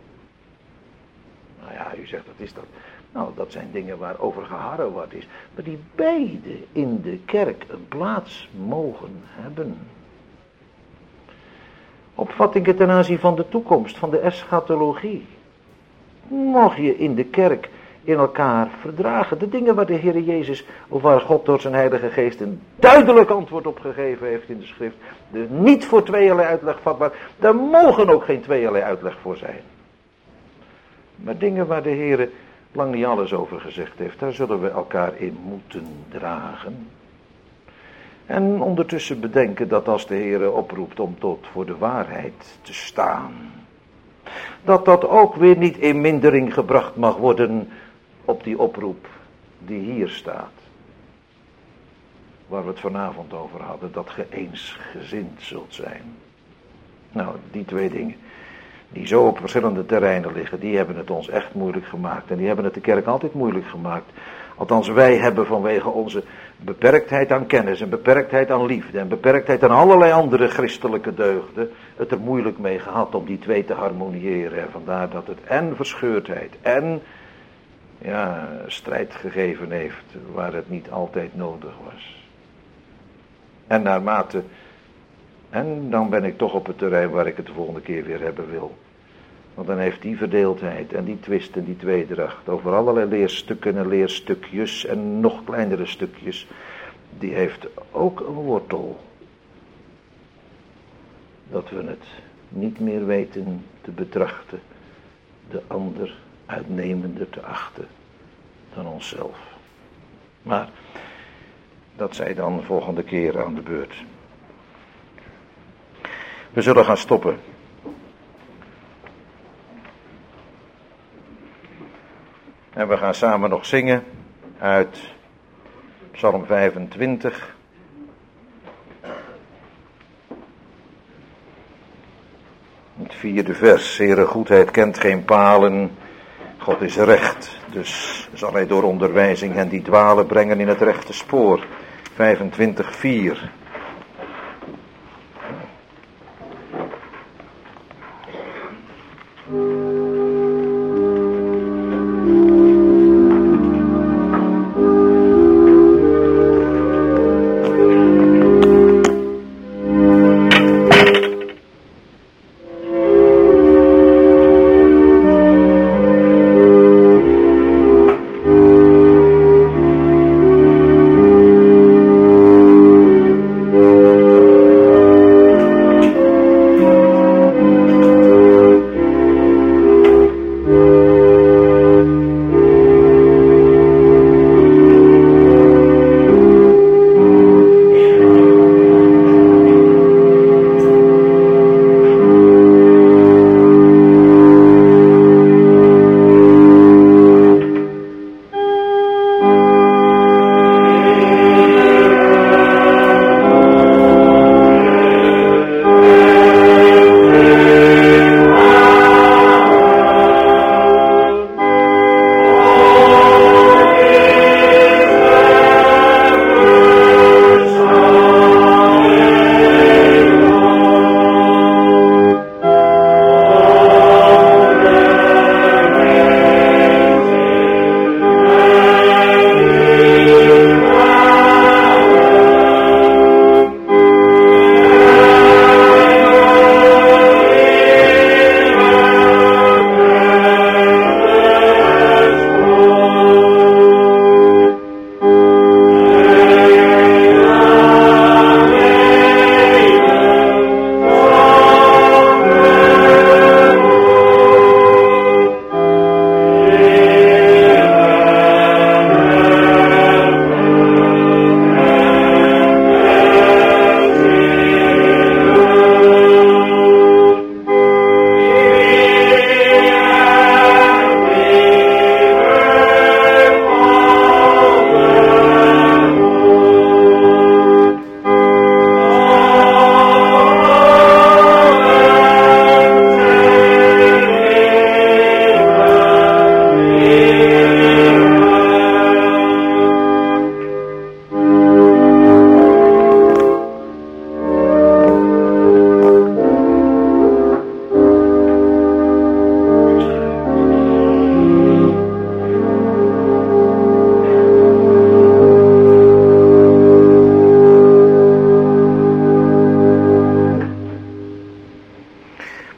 Nou ja, u zegt, wat is dat? Nou, dat zijn dingen waar over geharreward is. Maar die beide in de kerk een plaats mogen hebben. Opvattingen ten aanzien van de toekomst, van de eschatologie. Mag je in de kerk in elkaar verdragen. De dingen waar de Heer Jezus, of waar God door zijn Heilige Geest een duidelijk antwoord op gegeven heeft in de schrift. Niet voor tweeërlei uitleg vatbaar. Daar mogen ook geen tweeërlei uitleg voor zijn. Maar dingen waar de Heer lang niet alles over gezegd heeft, daar zullen we elkaar in moeten dragen. En ondertussen bedenken dat als de Heer oproept om tot voor de waarheid te staan, dat dat ook weer niet in mindering gebracht mag worden op die oproep die hier staat. Waar we het vanavond over hadden, dat ge eensgezind zult zijn. Nou, die twee dingen, die zo op verschillende terreinen liggen, die hebben het ons echt moeilijk gemaakt. En die hebben het de kerk altijd moeilijk gemaakt. Althans, wij hebben vanwege onze beperktheid aan kennis en beperktheid aan liefde en beperktheid aan allerlei andere christelijke deugden het er moeilijk mee gehad om die twee te harmoniëren. En vandaar dat het en verscheurdheid en strijd gegeven heeft waar het niet altijd nodig was. En naarmate, en dan ben ik toch op het terrein waar ik het de volgende keer weer hebben wil. Want dan heeft die verdeeldheid en die twist en die tweedracht over allerlei leerstukken en leerstukjes en nog kleinere stukjes, die heeft ook een wortel. Dat we het niet meer weten te betrachten, de ander uitnemender te achten dan onszelf. Maar dat zij dan volgende keer aan de beurt. We zullen gaan stoppen. En we gaan samen nog zingen uit Psalm 25. Het 4e vers. Heere goedheid kent geen palen. God is recht. Dus zal hij door onderwijzing hen die dwalen brengen in het rechte spoor. 25:4.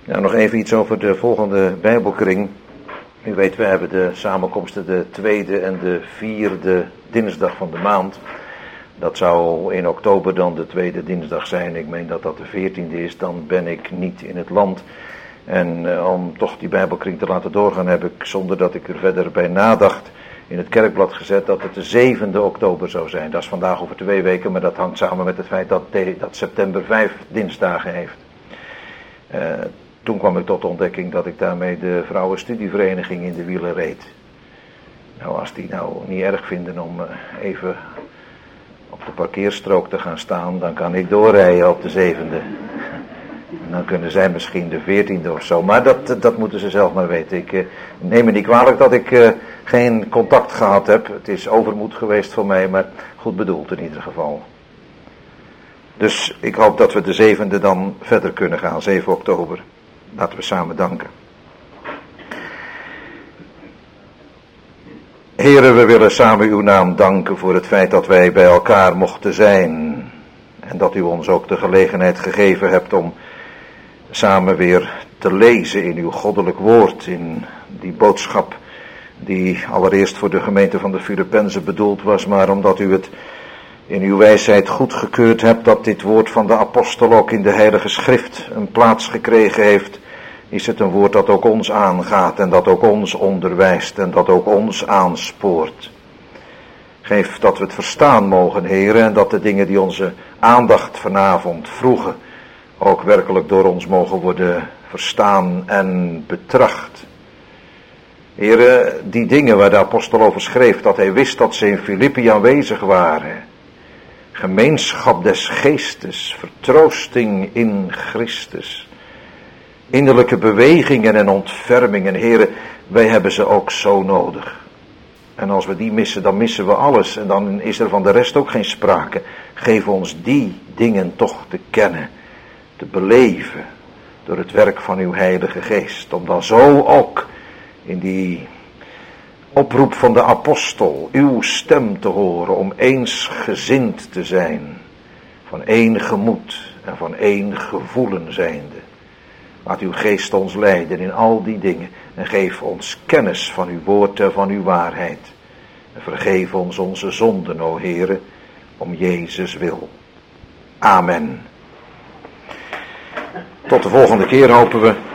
Nou, nog even iets over de volgende Bijbelkring. U weet, we hebben de samenkomsten de 2e en de 4e dinsdag van de maand. Dat zou in oktober dan de 2e dinsdag zijn. Ik meen dat dat de 14e is, dan ben ik niet in het land. En om toch die Bijbelkring te laten doorgaan, heb ik, zonder dat ik er verder bij nadacht, in het kerkblad gezet dat het de 7e oktober zou zijn. Dat is vandaag over 2 weken, maar dat hangt samen met het feit dat september 5 dinsdagen heeft. Toen kwam ik tot de ontdekking dat ik daarmee de vrouwenstudievereniging in de wielen reed. Nou, als die nou niet erg vinden om even op de parkeerstrook te gaan staan, dan kan ik doorrijden op de 7e. En dan kunnen zij misschien de 14e of zo, maar dat moeten ze zelf maar weten. Ik neem me niet kwalijk dat ik geen contact gehad heb. Het is overmoed geweest voor mij, maar goed bedoeld in ieder geval. Dus ik hoop dat we de 7e dan verder kunnen gaan, 7 oktober. Laten we samen danken. Heren, we willen samen uw naam danken voor het feit dat wij bij elkaar mochten zijn. En dat u ons ook de gelegenheid gegeven hebt om samen weer te lezen in uw goddelijk woord. In die boodschap die allereerst voor de gemeente van de Filippenzen bedoeld was, maar omdat u het in uw wijsheid goedgekeurd hebt dat dit woord van de apostel ook in de Heilige Schrift een plaats gekregen heeft, is het een woord dat ook ons aangaat en dat ook ons onderwijst en dat ook ons aanspoort. Geef dat we het verstaan mogen, heren, en dat de dingen die onze aandacht vanavond vroegen ook werkelijk door ons mogen worden verstaan en betracht. Heren, die dingen waar de apostel over schreef, dat hij wist dat ze in Filippi aanwezig waren. Gemeenschap des geestes, vertroosting in Christus. Innerlijke bewegingen en ontfermingen, heren, wij hebben ze ook zo nodig. En als we die missen, dan missen we alles en dan is er van de rest ook geen sprake. Geef ons die dingen toch te kennen, te beleven door het werk van uw Heilige Geest. Om dan zo ook in die oproep van de apostel uw stem te horen om eensgezind te zijn, van één gemoed en van één gevoelen zijnde. Laat uw geest ons leiden in al die dingen en geef ons kennis van uw woord en van uw waarheid. En vergeef ons onze zonden, o Heere, om Jezus wil. Amen. Tot de volgende keer hopen we.